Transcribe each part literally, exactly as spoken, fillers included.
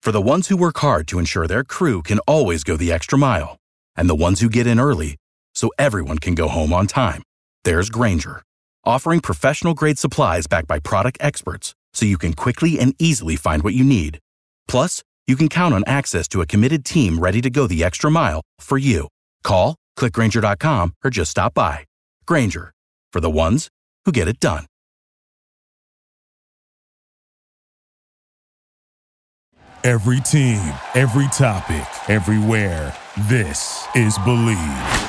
For the ones who work hard to ensure their crew can always go the extra mile, and the ones who get in early so everyone can go home on time, there's Grainger, offering professional-grade supplies backed by product experts so you can quickly and easily find what you need. Plus, you can count on access to a committed team ready to go the extra mile for you. Call, click Grainger dot com, or just stop by. Grainger, for the ones who get it done. Every team, every topic, everywhere. This is Believe.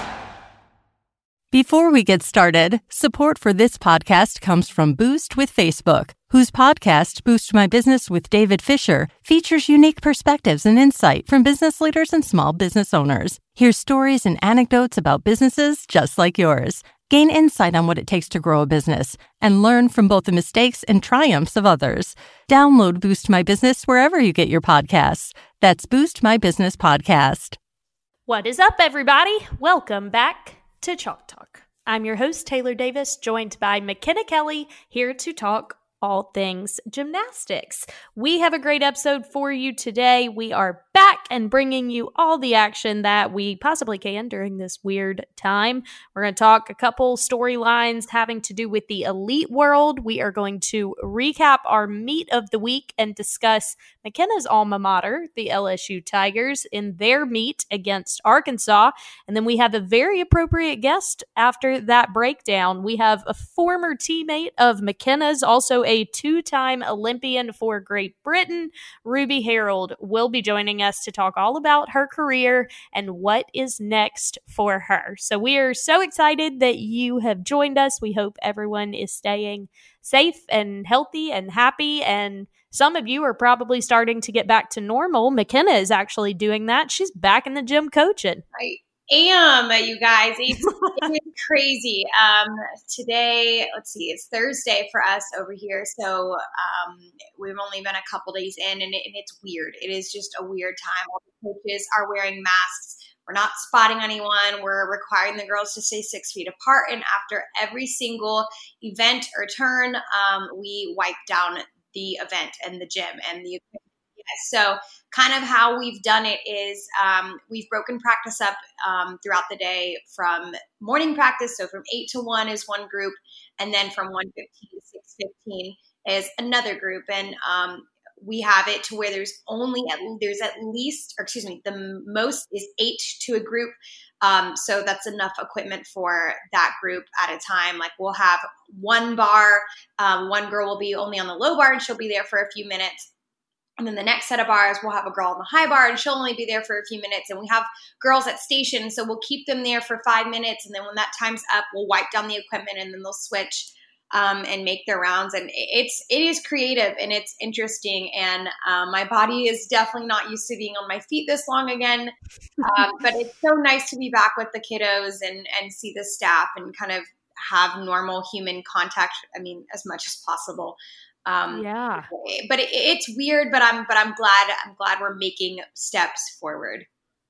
Before we get started, support for this podcast comes from Boost with Facebook, whose podcast, Boost My Business with David Fisher, features unique perspectives and insight from business leaders and small business owners. Hear stories and anecdotes about businesses just like yours. Gain insight on what it takes to grow a business and learn from both the mistakes and triumphs of others. Download Boost My Business wherever you get your podcasts. That's Boost My Business Podcast. What is up, everybody? Welcome back to Chalk Talk. I'm your host, Taylor Davis, joined by McKenna Kelly, here to talk all things gymnastics. We have a great episode for you today. We are back and bringing you all the action that we possibly can during this weird time. We're going to talk a couple storylines having to do with the elite world. We are going to recap our meet of the week and discuss McKenna's alma mater, the L S U Tigers, in their meet against Arkansas. And then we have a very appropriate guest after that breakdown. We have a former teammate of McKenna's, also a two-time Olympian for Great Britain. Ruby Harold will be joining us to talk all about her career and what is next for her. So we are so excited that you have joined us. We hope everyone is staying safe and healthy and happy, and some of you are probably starting to get back to normal. McKenna is actually doing that. She's back in the gym coaching. I am, you guys. It's, it's crazy. Um, today, let's see, it's Thursday for us over here. So um, we've only been a couple days in, and, it, and it's weird. It is just a weird time. All the coaches are wearing masks. We're not spotting anyone. We're requiring the girls to stay six feet apart. And after every single event or turn, um, we wipe down the event and the gym and the equipment. So kind of how we've done it is um, we've broken practice up um, throughout the day from morning practice. So from eight to one is one group. And then from one fifteen to six fifteen is another group. And um, we have it to where there's only, at, there's at least, or excuse me, the most is eight to a group. Um, so that's enough equipment for that group at a time. Like we'll have one bar, um, one girl will be only on the low bar and she'll be there for a few minutes. And then the next set of bars, we'll have a girl on the high bar and she'll only be there for a few minutes. And we have girls at station, so we'll keep them there for five minutes. And then when that time's up, we'll wipe down the equipment and then they'll switch um, and make their rounds. And it's, it is creative and it's interesting. And um, my body is definitely not used to being on my feet this long again. Um, but it's so nice to be back with the kiddos and, and see the staff and kind of have normal human contact. I mean, as much as possible. Um, yeah, but it, it's weird, but I'm, but I'm glad, I'm glad we're making steps forward.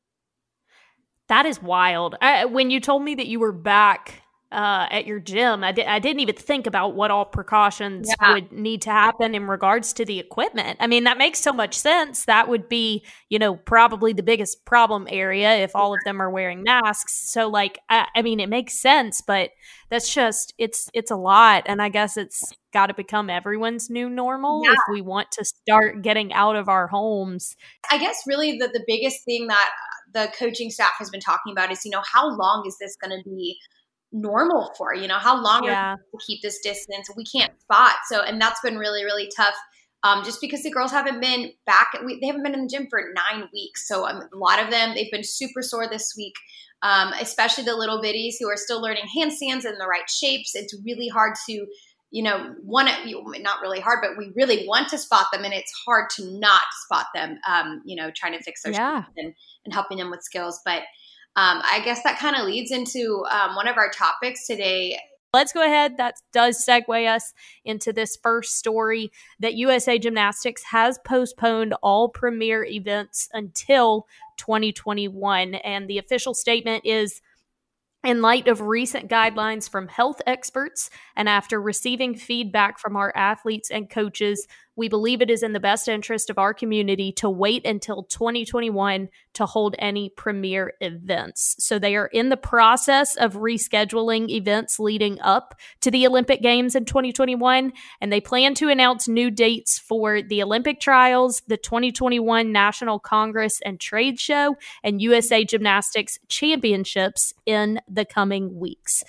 That is wild. I, when you told me that you were back uh, at your gym, I, di- I didn't even think about what all precautions yeah. would need to happen in regards to the equipment. I mean, that makes so much sense. That would be, you know, probably the biggest problem area if all of them are wearing masks. So like, I, I mean, it makes sense, but that's just, it's, it's a lot. And I guess it's got to become everyone's new normal yeah. if we want to start getting out of our homes. I guess really the, the biggest thing that the coaching staff has been talking about is, you know, how long is this going to be normal for? You know, how long yeah. are we to keep this distance? We can't spot. So, and that's been really, really tough. Um, just because the girls haven't been back, we, they haven't been in the gym for nine weeks. So um, a lot of them, they've been super sore this week. Um, especially the little bitties who are still learning handstands in the right shapes. It's really hard to, you know, want to, not really hard, but we really want to spot them. And it's hard to not spot them, um, you know, trying to fix their yeah. and, and helping them with skills. But um, I guess that kind of leads into um, one of our topics today. Let's go ahead. That does segue us into this first story that U S A Gymnastics has postponed all premier events until twenty twenty-one. And the official statement is, in light of recent guidelines from health experts and after receiving feedback from our athletes and coaches, We believe it is in the best interest of our community to wait until twenty twenty-one to hold any premier events. So they are in the process of rescheduling events leading up to the Olympic Games in twenty twenty-one, and they plan to announce new dates for the Olympic trials, the twenty twenty-one National Congress and Trade Show, and U S A Gymnastics Championships in the coming weeks.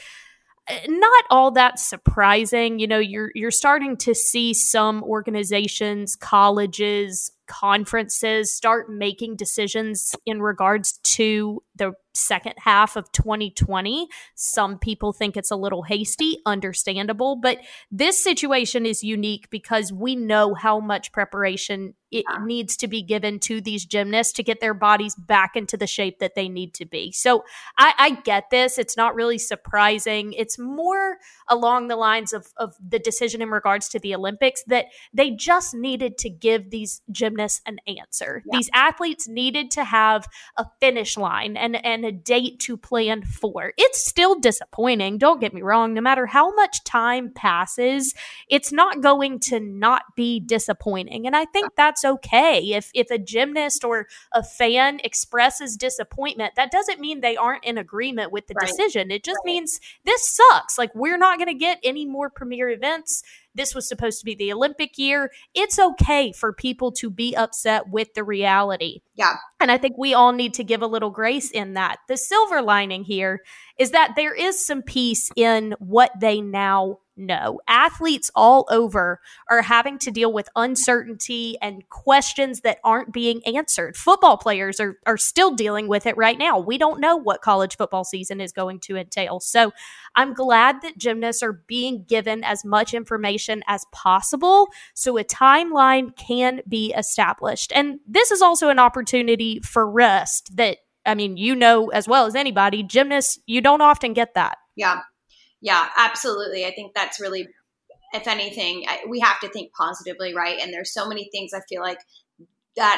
Not all that surprising. You know, you're you're starting to see some organizations, colleges, conferences start making decisions in regards to the second half of twenty twenty. Some people think it's a little hasty, understandable, but this situation is unique because we know how much preparation it needs to be given to these gymnasts to get their bodies back into the shape that they need to be. So I, I get this. It's not really surprising. It's more along the lines of, of the decision in regards to the Olympics that they just needed to give these gymnasts an answer. Yeah. These athletes needed to have a finish line and, and a date to plan for. It's still disappointing. Don't get me wrong. No matter how much time passes, it's not going to not be disappointing. And I think that's okay. If if a gymnast or a fan expresses disappointment, that doesn't mean they aren't in agreement with the right. decision. It just right. means this sucks. Like, we're not going to get any more premier events. This was supposed to be the Olympic year. It's okay for people to be upset with the reality. Yeah. And I think we all need to give a little grace in that. The silver lining here is that there is some peace in what they now know. Athletes all over are having to deal with uncertainty and questions that aren't being answered. Football players are, are still dealing with it right now. We don't know what college football season is going to entail. So I'm glad that gymnasts are being given as much information as possible so a timeline can be established. And this is also an opportunity for rest that, I mean, you know as well as anybody, gymnasts, you don't often get that. Yeah. Yeah, absolutely. I think that's really, if anything, I, we have to think positively, right? And there's so many things I feel like that,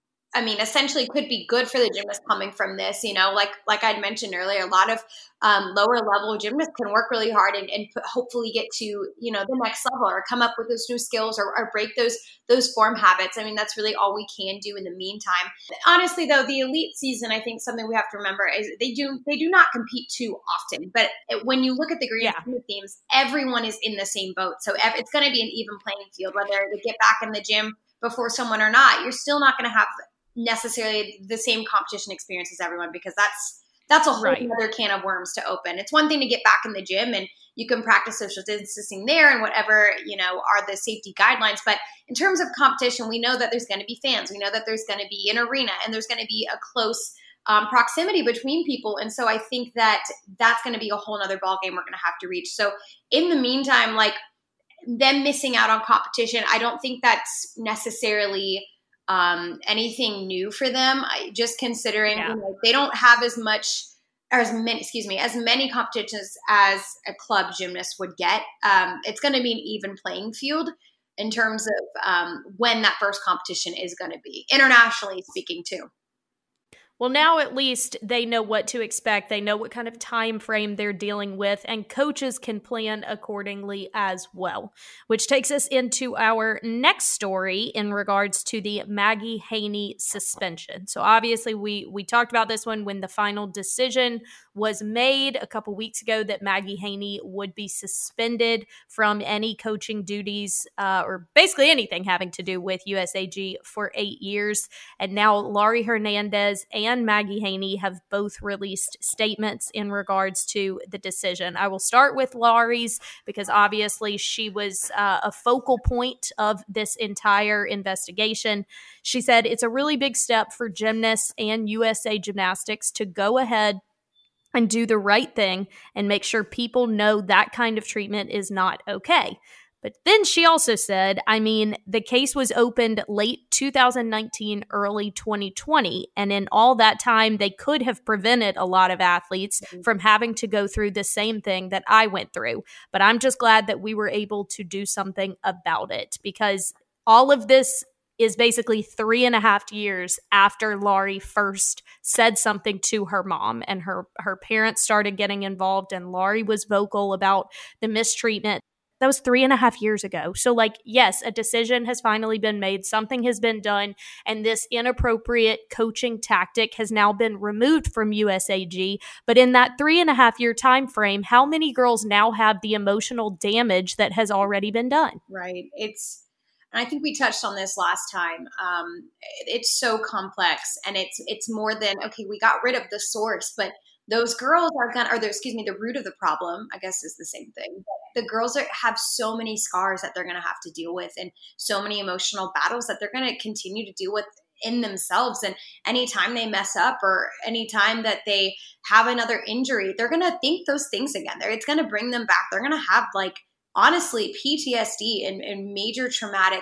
I mean, essentially could be good for the gymnast coming from this. You know, like like I'd mentioned earlier, a lot of um, lower level gymnasts can work really hard and, and hopefully get to, you know, the next level or come up with those new skills or, or break those those form habits. I mean, that's really all we can do in the meantime. Honestly, though, the elite season, I think something we have to remember is they do they do not compete too often. But when you look at the grand scheme of things, everyone is in the same boat. So it's going to be an even playing field, whether they get back in the gym before someone or not. You're still not going to have necessarily the same competition experience as everyone, because that's that's a whole right. other can of worms to open. It's one thing to get back in the gym and you can practice social distancing there and whatever, you know, are the safety guidelines. But in terms of competition, we know that there's going to be fans. We know that there's going to be an arena and there's going to be a close um, proximity between people. And so I think that that's going to be a whole other ballgame we're going to have to reach. So in the meantime, like them missing out on competition, I don't think that's necessarily Um, anything new for them. I, just considering yeah. you know, they don't have as much or as many, excuse me, as many competitions as a club gymnast would get. Um, it's going to be an even playing field in terms of um, when that first competition is going to be, internationally speaking too. Well, now at least they know what to expect. They know what kind of time frame they're dealing with, and coaches can plan accordingly as well, which takes us into our next story in regards to the Maggie Haney suspension. So obviously we we talked about this one when the final decision was made a couple weeks ago that Maggie Haney would be suspended from any coaching duties uh, or basically anything having to do with U S A G for eight years. And now Laurie Hernandez and and Maggie Haney have both released statements in regards to the decision. I will start with Laurie's because obviously she was uh, a focal point of this entire investigation. She said it's a really big step for gymnasts and U S A Gymnastics to go ahead and do the right thing and make sure people know that kind of treatment is not okay. But then she also said, I mean, the case was opened late two thousand nineteen, early twenty twenty. And in all that time, they could have prevented a lot of athletes mm-hmm. from having to go through the same thing that I went through. But I'm just glad that we were able to do something about it, because all of this is basically three and a half years after Laurie first said something to her mom, and her, her parents started getting involved, and Laurie was vocal about the mistreatment That was three and a half years ago. So like, yes, a decision has finally been made. Something has been done. And this inappropriate coaching tactic has now been removed from U S A G. But in that three and a half year time frame, how many girls now have the emotional damage that has already been done? Right. It's, and I think we touched on this last time. Um, it's so complex, and it's, it's more than, okay, we got rid of the source, but those girls are gonna, or the, excuse me, the root of the problem, I guess, is the same thing. The girls are, have so many scars that they're going to have to deal with, and so many emotional battles that they're going to continue to deal with in themselves. And anytime they mess up, or anytime that they have another injury, they're going to think those things again. They're, it's going to bring them back. They're going to have, like, honestly, P T S D and, and major traumatic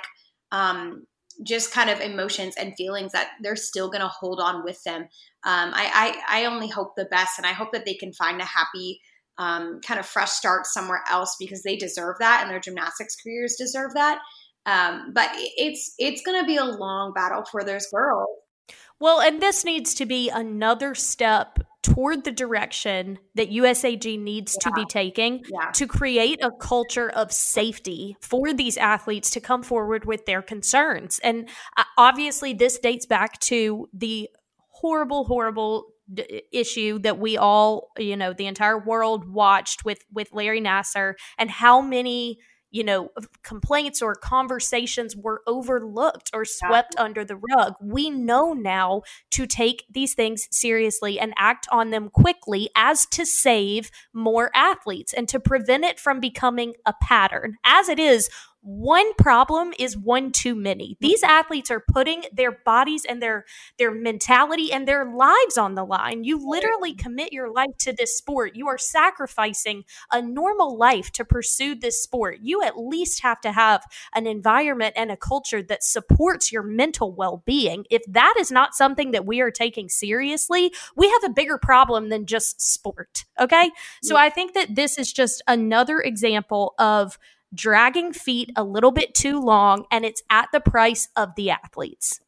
um just kind of emotions and feelings that they're still going to hold on with them. Um, I, I, I only hope the best, and I hope that they can find a happy um, kind of fresh start somewhere else, because they deserve that, and their gymnastics careers deserve that. Um, but it's it's going to be a long battle for those girls. Well, and this needs to be another step toward the direction that U S A G needs yeah. to be taking yeah. to create a culture of safety for these athletes to come forward with their concerns. And uh, obviously this dates back to the horrible, horrible d- issue that we all, you know, the entire world watched with, with Larry Nassar, and how many, you know, complaints or conversations were overlooked or swept yeah. under the rug. We know now to take these things seriously and act on them quickly, as to save more athletes and to prevent it from becoming a pattern. As it is, one problem is one too many. These athletes are putting their bodies and their their mentality and their lives on the line. You literally commit your life to this sport. You are sacrificing a normal life to pursue this sport. You at least have to have an environment and a culture that supports your mental well-being. If that is not something that we are taking seriously, we have a bigger problem than just sport. Okay? So I think that this is just another example of dragging feet a little bit too long, and it's at the price of the athletes.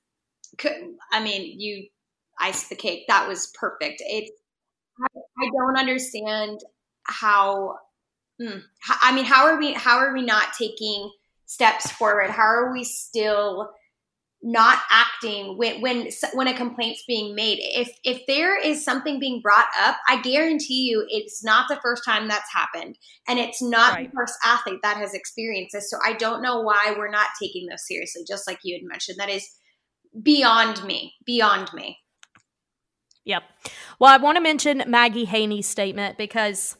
I mean, you iced the cake. That was perfect. It's, I don't understand how, hmm, I mean, how are we, how are we not taking steps forward? How are we still not acting when, when, when a complaint's being made? If, if there is something being brought up, I guarantee you it's not the first time that's happened, and it's not right. the first athlete that has experienced this. So I don't know why we're not taking this seriously. Just like you had mentioned, that is beyond me, beyond me. Yep. Well, I want to mention Maggie Haney's statement, because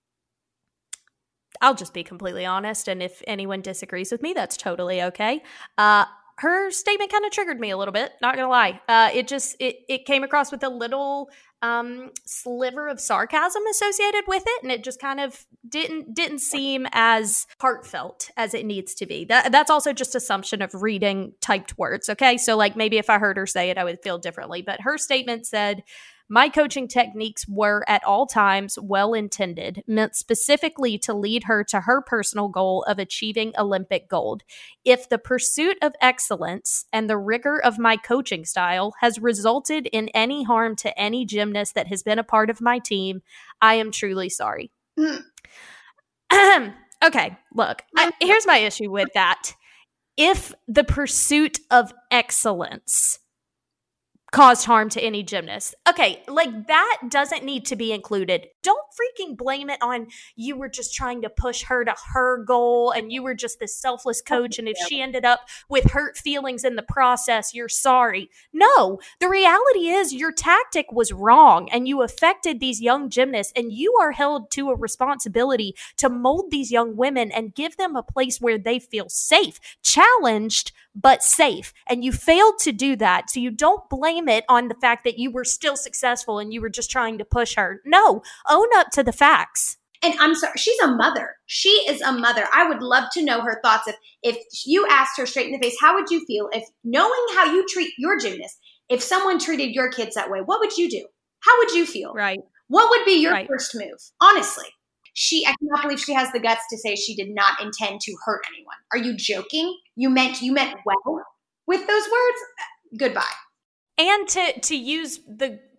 I'll just be completely honest. And if anyone disagrees with me, that's totally okay. Uh, Her statement kind of triggered me a little bit, not gonna lie. Uh, it just, it it came across with a little um, sliver of sarcasm associated with it, and it just kind of didn't didn't seem as heartfelt as it needs to be. That That's also just assumption of reading typed words, okay? So like maybe if I heard her say it, I would feel differently. But her statement said, "My coaching techniques were at all times well-intended, meant specifically to lead her to her personal goal of achieving Olympic gold. If the pursuit of excellence and the rigor of my coaching style has resulted in any harm to any gymnast that has been a part of my team, I am truly sorry." Okay, look, I, here's my issue with that. If the pursuit of excellence caused harm to any gymnast, okay, like that doesn't need to be included. Don't freaking blame it on you were just trying to push her to her goal and you were just this selfless coach, and if she ended up with hurt feelings in the process, you're sorry. No, the reality is your tactic was wrong and you affected these young gymnasts, and you are held to a responsibility to mold these young women and give them a place where they feel safe, challenged, but safe. And you failed to do that. So you don't blame it on the fact that you were still successful and you were just trying to push her. No, own up to the facts. And I'm sorry, she's a mother. She is a mother. I would love to know her thoughts. If, if you asked her straight in the face, how would you feel if, knowing how you treat your gymnast, if someone treated your kids that way, what would you do? How would you feel? Right. What would be your right. first move? Honestly. She, I cannot believe she has the guts to say she did not intend to hurt anyone. Are you joking? You meant, you meant well with those words? Goodbye. And to, to use the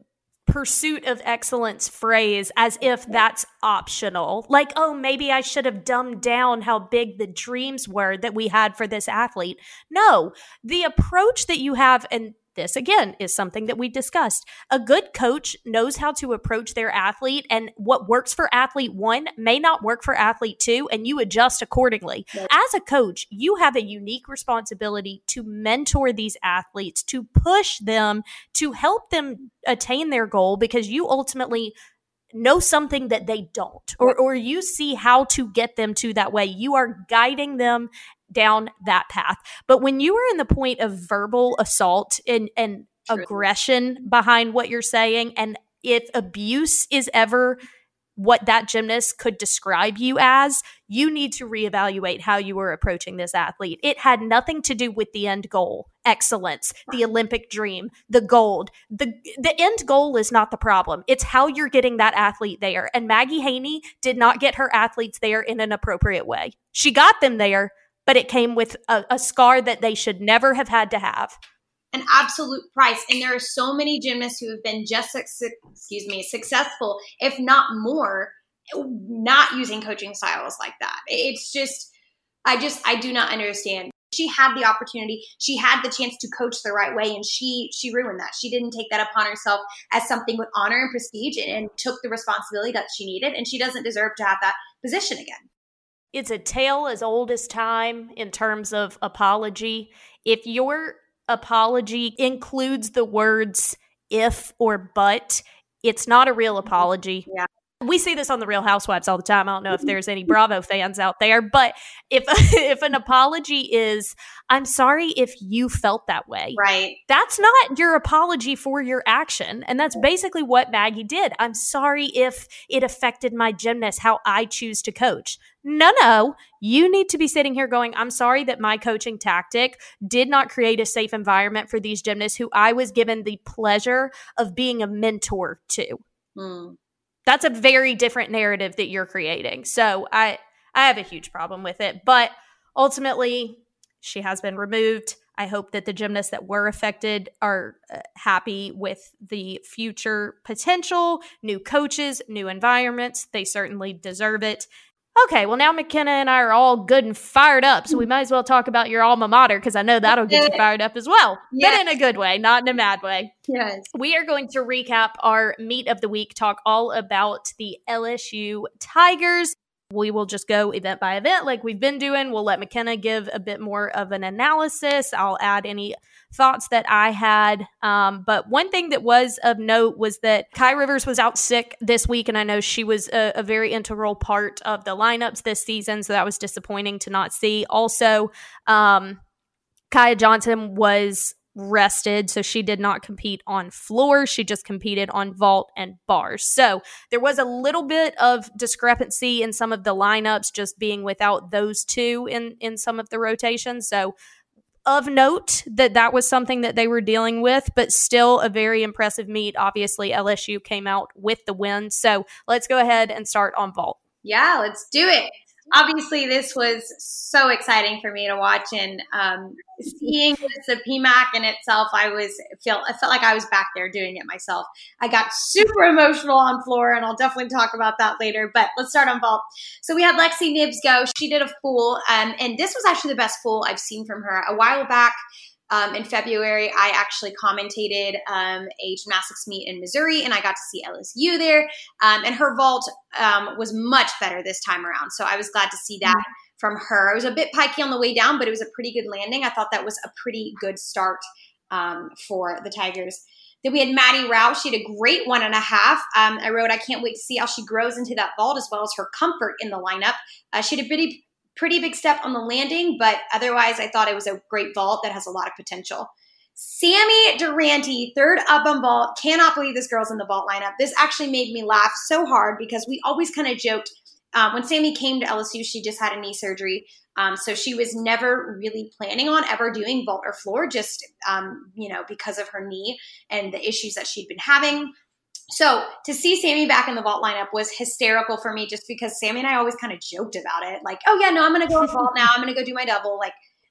pursuit of excellence phrase as if that's optional. Like, oh, maybe I should have dumbed down how big the dreams were that we had for this athlete. No, the approach that you have, and this, again, is something that we discussed. A good coach knows how to approach their athlete, and what works for athlete one may not work for athlete two, and you adjust accordingly. Yep. As a coach, you have a unique responsibility to mentor these athletes, to push them, to help them attain their goal, because you ultimately know something that they don't, or, or you see how to get them to that way. You are guiding them down that path. But when you are in the point of verbal assault and, and aggression behind what you're saying, and if abuse is ever what that gymnast could describe you as, you need to reevaluate how you were approaching this athlete. It had nothing to do with the end goal, excellence, the Olympic dream, the gold. The, the end goal is not the problem. It's how you're getting that athlete there. And Maggie Haney did not get her athletes there in an appropriate way. She got them there, but it came with a, a scar that they should never have had to have. An absolute price. And there are so many gymnasts who have been just, excuse me, successful, if not more, not using coaching styles like that. It's just, I just, I do not understand. She had the opportunity. She had the chance to coach the right way, and she she ruined that. She didn't take that upon herself as something with honor and prestige, and, and took the responsibility that she needed, and she doesn't deserve to have that position again. It's a tale as old as time in terms of apology. If your apology includes the words if or but, it's not a real apology. Yeah. We see this on the Real Housewives all the time. I don't know if there's any Bravo fans out there, but if if an apology is, I'm sorry if you felt that way. Right. That's not your apology for your action. And that's basically what Maggie did. I'm sorry if it affected my gymnast, how I choose to coach. No, no. You need to be sitting here going, I'm sorry that my coaching tactic did not create a safe environment for these gymnasts who I was given the pleasure of being a mentor to. Hmm. That's a very different narrative that you're creating. So I I have a huge problem with it. But ultimately, she has been removed. I hope that the gymnasts that were affected are uh, happy with the future potential, new coaches, new environments. They certainly deserve it. Okay, well, now McKenna and I are all good and fired up, so we might as well talk about your alma mater, because I know that'll get you fired up as well, yes. But in a good way, not in a mad way. Yes. We are going to recap our meet of the week, talk all about the L S U Tigers. We will just go event by event like we've been doing. We'll let McKenna give a bit more of an analysis. I'll add any thoughts that I had. Um, but one thing that was of note was that Kai Rivers was out sick this week, and I know she was a, a very integral part of the lineups this season, so that was disappointing to not see. Also, um, Kaya Johnson was rested, so she did not compete on floor. She just competed on vault and bars. So there was a little bit of discrepancy in some of the lineups, just being without those two in, in some of the rotations. So of note that that was something that they were dealing with, but still a very impressive meet. Obviously, L S U came out with the win. So let's go ahead and start on vault. Yeah, let's do it. Obviously, this was so exciting for me to watch, and um, seeing the P M A C in itself, I was feel I felt like I was back there doing it myself. I got super emotional on floor, and I'll definitely talk about that later. But let's start on vault. So we had Lexi Nibbs go. She did a full, um, and this was actually the best full I've seen from her. A while back, Um, in February, I actually commentated um, a gymnastics meet in Missouri, and I got to see L S U there. Um, and her vault um, was much better this time around. So I was glad to see that mm-hmm. from her. It was a bit pikey on the way down, but it was a pretty good landing. I thought that was a pretty good start um, for the Tigers. Then we had Maddie Rouse. She had a great one and a half. Um, I wrote, I can't wait to see how she grows into that vault, as well as her comfort in the lineup. Uh, she had a pretty Pretty big step on the landing, but otherwise I thought it was a great vault that has a lot of potential. Sammy Durante, third up on vault. Cannot believe this girl's in the vault lineup. This actually made me laugh so hard, because we always kind of joked. Um, when Sammy came to L S U, she just had a knee surgery. Um, so she was never really planning on ever doing vault or floor, just, um, you know, because of her knee and the issues that she'd been having. So to see Sammy back in the vault lineup was hysterical for me, just because Sammy and I always kind of joked about it. Like, oh yeah, no, I'm going to go vault now. I'm going to go do my double. Like,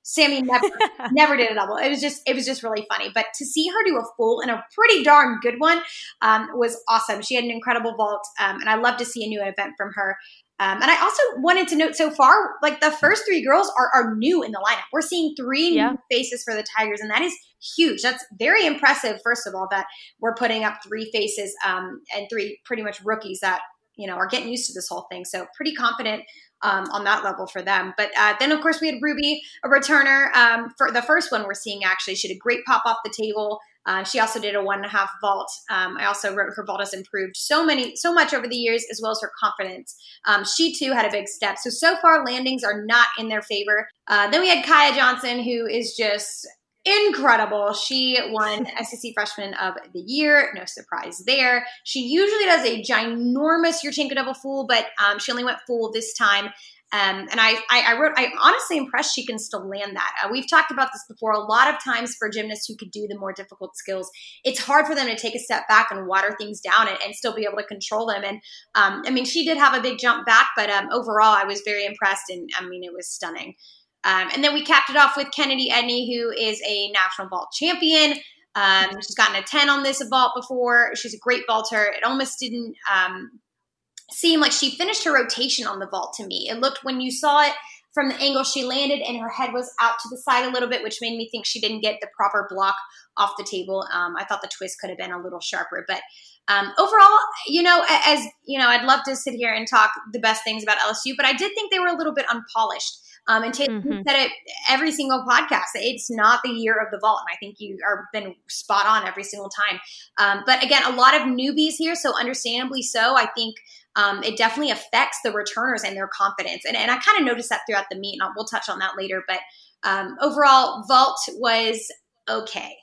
Sammy never, never did a double. It was just, it was just really funny. But to see her do a full and a pretty darn good one um, was awesome. She had an incredible vault, um, and I love to see a new event from her. Um, and I also wanted to note so far, like the first three girls are, are new in the lineup. We're seeing three yeah. new faces for the Tigers, and that is huge. That's very impressive, first of all, that we're putting up three faces um, and three pretty much rookies that, you know, are getting used to this whole thing. So pretty confident um, on that level for them. But uh, then, of course, we had Ruby, a returner. Um, for the first one we're seeing, actually, she did a great pop off the table. Uh, she also did a one and a half vault. Um, I also wrote her vault has improved so many, so much over the years, as well as her confidence. Um, she too had a big step. So, so far landings are not in their favor. Uh, then we had Kaya Johnson, who is just incredible. She won S E C Freshman of the Year. No surprise there. She usually does a ginormous Yurchenko double full, but um, she only went full this time. Um, and I, I, I wrote, I'm honestly impressed she can still land that. Uh, we've talked about this before. A lot of times for gymnasts who could do the more difficult skills, it's hard for them to take a step back and water things down and, and still be able to control them. And um, I mean, she did have a big jump back, but um, overall I was very impressed. And I mean, it was stunning. Um, and then we capped it off with Kennedy Edney, who is a national vault champion. Um, she's gotten a ten on this vault before. She's a great vaulter. It almost didn't um, seem like she finished her rotation on the vault to me. It looked, when you saw it from the angle she landed, and her head was out to the side a little bit, which made me think she didn't get the proper block off the table. Um, I thought the twist could have been a little sharper. But um, overall, you know, as you know, I'd love to sit here and talk the best things about L S U, but I did think they were a little bit unpolished. Um, and Taylor mm-hmm. said it every single podcast. It's not the year of the vault. And I think you are been spot on every single time. Um, but again, a lot of newbies here. So understandably so, I think um, it definitely affects the returners and their confidence. And, and I kind of noticed that throughout the meet, and I'll, we'll touch on that later. But um, overall, vault was okay.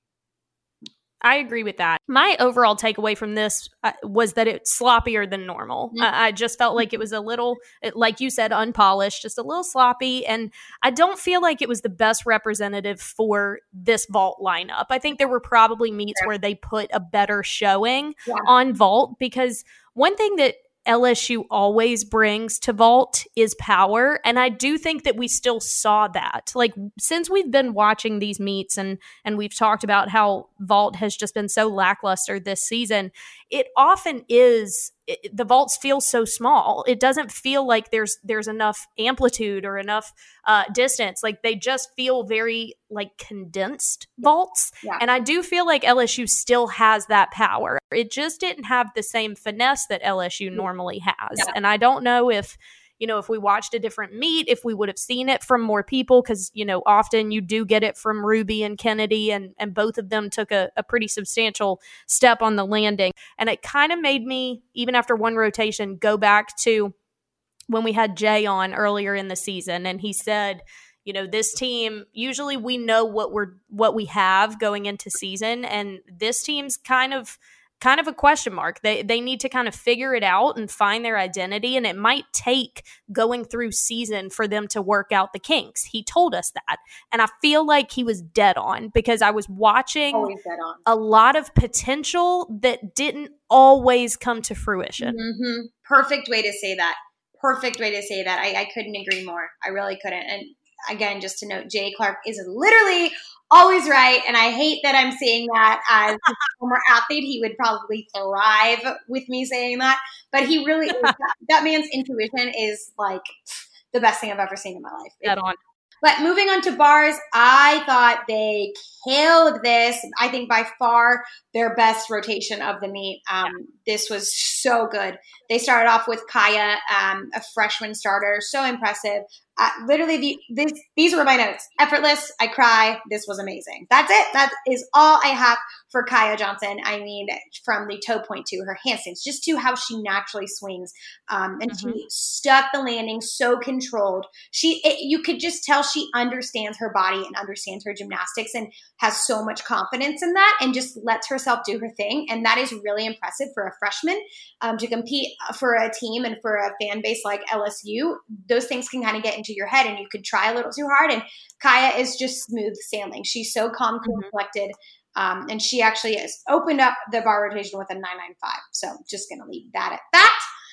I agree with that. My overall takeaway from this uh, was that it's sloppier than normal. Mm-hmm. Uh, I just felt like it was a little, like you said, unpolished, just a little sloppy. And I don't feel like it was the best representative for this vault lineup. I think there were probably meets where they put a better showing yeah. on vault, because one thing that L S U always brings to vault is power. And I do think that we still saw that. Like, since we've been watching these meets and and we've talked about how vault has just been so lackluster this season, it often is, it, the vaults feel so small. It doesn't feel like there's there's enough amplitude or enough uh, distance. Like, they just feel very like condensed vaults. Yeah. And I do feel like L S U still has that power. It just didn't have the same finesse that L S U normally has. Yeah. And I don't know if, you know, if we watched a different meet, if we would have seen it from more people, because, you know, often you do get it from Ruby and Kennedy, and, and both of them took a, a pretty substantial step on the landing. And it kind of made me, even after one rotation, go back to when we had Jay on earlier in the season, and he said, you know, this team, usually we know what we're what we have going into season, and this team's kind of kind of a question mark. They they need to kind of figure it out and find their identity, and it might take going through season for them to work out the kinks. He told us that, and I feel like he was dead on, because I was watching dead on. a lot of potential that didn't always come to fruition. Mm-hmm. Perfect way to say that. Perfect way to say that. I, I couldn't agree more. I really couldn't. And again, just to note, Jay Clark is literally always right. And I hate that I'm saying that as a former athlete. He would probably thrive with me saying that. But he really is. That, that man's intuition is like the best thing I've ever seen in my life. Dead on. But moving on to bars, I thought they killed this. I think by far their best rotation of the meet. Um, yeah. This was so good. They started off with Kaya, um, a freshman starter. So impressive. Uh, literally, the, this, these were my notes. Effortless. I cry. This was amazing. That's it. That is all I have for Kaya Johnson. I mean, from the toe point to her handstands, just to how she naturally swings. Um, and mm-hmm. she stuck the landing so controlled. She, it, you could just tell she understands her body and understands her gymnastics and has so much confidence in that, and just lets herself do her thing. And that is really impressive for a freshman um, to compete for a team and for a fan base like L S U. Those things can kind of get into your head, and you could try a little too hard. And Kaya is just smooth sailing. She's so calm, cool, mm-hmm. collected. Um, and she actually has opened up the bar rotation with a nine nine five. So just going to leave that at that.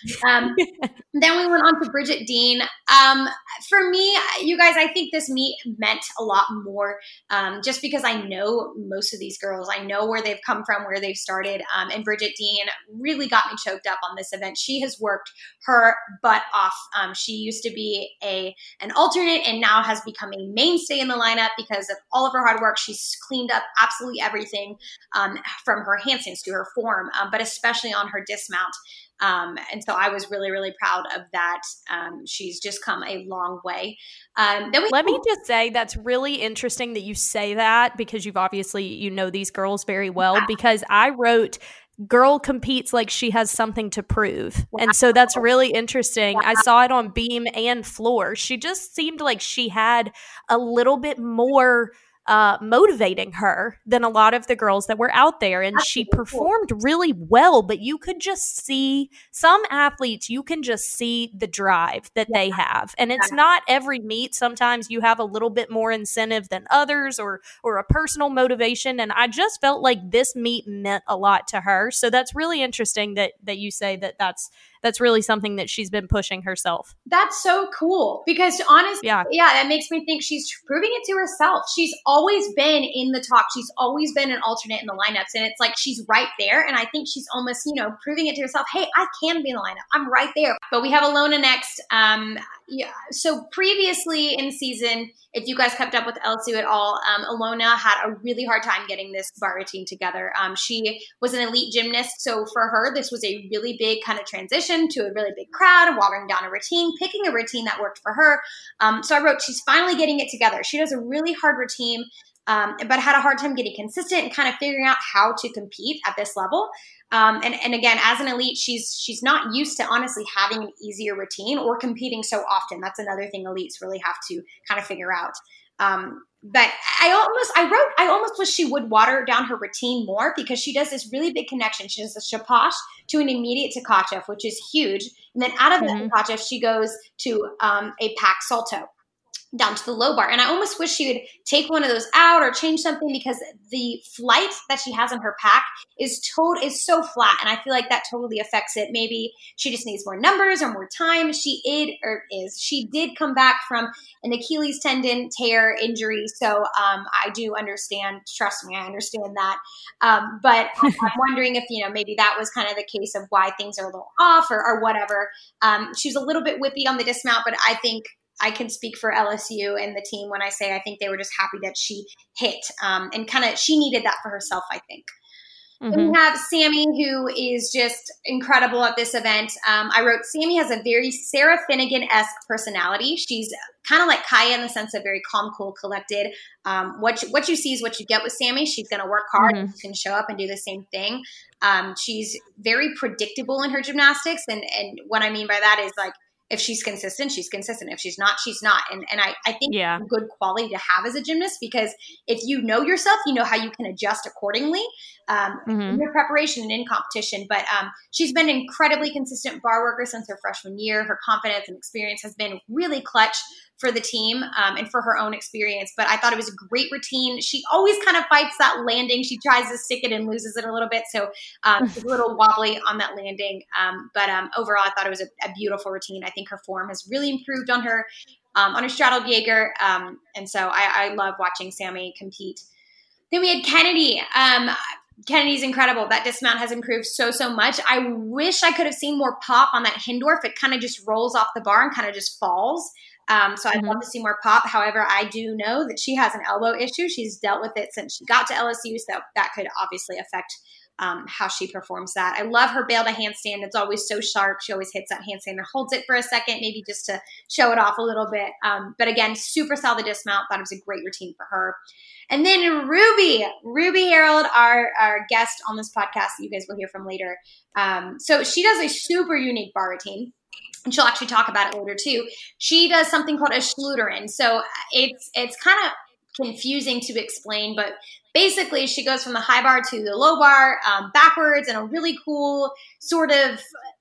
Um, then we went on to Bridget Dean. Um, for me, you guys, I think this meet meant a lot more um, just because I know most of these girls. I know where they've come from, where they've started. Um, and Bridget Dean really got me choked up on this event. She has worked her butt off. Um, she used to be a an alternate and now has become a mainstay in the lineup because of all of her hard work. She's cleaned up absolutely everything um, from her handstands to her form, um, but especially on her dismount. Um, and so I was really, really proud of that. Um, she's just come a long way. Um, then we- Let me just say that's really interesting that you say that because you've obviously, you know, these girls very well, yeah. because I wrote girl competes like she has something to prove. Wow. And so that's really interesting. Wow. I saw it on beam and floor. She just seemed like she had a little bit more Uh, motivating her than a lot of the girls that were out there. And That's she performed cool. really well, but you could just see some athletes, you can just see the drive that yeah. they have. And it's yeah. not every meet. Sometimes you have a little bit more incentive than others or, or a personal motivation. And I just felt like this meet meant a lot to her. So that's really interesting that, that you say that that's, that's really something that she's been pushing herself. That's so cool because honestly, yeah, yeah that makes me think she's proving it to herself. She's always been in the talk. She's always been an alternate in the lineups. And it's like she's right there. And I think she's almost, you know, proving it to herself. Hey, I can be in the lineup. I'm right there. But we have Alona next. Um, yeah. So previously in season, if you guys kept up with L S U at all, um, Alona had a really hard time getting this bar routine together. Um, she was an elite gymnast. So for her, this was a really big kind of transition to a really big crowd, walking down a routine, picking a routine that worked for her. Um, so I wrote, she's finally getting it together. She does a really hard routine, um, but had a hard time getting consistent and kind of figuring out how to compete at this level. Um, and, and again, as an elite, she's she's not used to honestly having an easier routine or competing so often. That's another thing elites really have to kind of figure out. Um, but I almost, I wrote, I almost wish she would water down her routine more because she does this really big connection. She does a shaposh to an immediate Tkachev, which is huge. And then out of mm-hmm. that Tkachev, she goes to um, a pack salto down to the low bar. And I almost wish she would take one of those out or change something because the flight that she has on her pack is to- is so flat. And I feel like that totally affects it. Maybe she just needs more numbers or more time. She id, or is, she did come back from an Achilles tendon tear injury. So um, I do understand, trust me, I understand that. Um, but I'm wondering if, you know, maybe that was kind of the case of why things are a little off or, or whatever. Um, she was a little bit whippy on the dismount, but I think I can speak for L S U and the team when I say I think they were just happy that she hit um, and kind of she needed that for herself, I think. Mm-hmm. And we have Sammy, who is just incredible at this event. Um, I wrote, Sammy has a very Sarah Finnegan-esque personality. She's kind of like Kaya in the sense of very calm, cool, collected. Um, what, you, what you see is what you get with Sammy. She's going to work hard. Mm-hmm. She's going to show up and do the same thing. Um, she's very predictable in her gymnastics. And, and what I mean by that is like, if she's consistent, she's consistent. If she's not, she's not. And and I, I think yeah. it's a good quality to have as a gymnast because if you know yourself, you know how you can adjust accordingly um, mm-hmm. in your preparation and in competition. But um, she's been an incredibly consistent bar worker since her freshman year. Her confidence and experience has been really clutch for the team um, and for her own experience. But I thought it was a great routine. She always kind of fights that landing. She tries to stick it and loses it a little bit. So um, it's a little wobbly on that landing. Um, but um, overall, I thought it was a, a beautiful routine. I think her form has really improved on her, um, on her straddle Jaeger. Um, and so I, I love watching Sammy compete. Then we had Kennedy. Um, Kennedy's incredible. That dismount has improved so, so much. I wish I could have seen more pop on that Hindorf. It kind of just rolls off the bar and kind of just falls. Um, so I'd mm-hmm. love to see more pop. However, I do know that she has an elbow issue. She's dealt with it since she got to L S U. So that could obviously affect um, how she performs that. I love her bail to handstand. It's always so sharp. She always hits that handstand and holds it for a second, maybe just to show it off a little bit. Um, but again, super solid dismount. Thought it was a great routine for her. And then Ruby, Ruby Harold, our, our guest on this podcast that you guys will hear from later. Um, so she does a super unique bar routine. And she'll actually talk about it later too. She does something called a Schluterin. So it's it's kind of confusing to explain, but basically she goes from the high bar to the low bar um, backwards in a really cool sort of.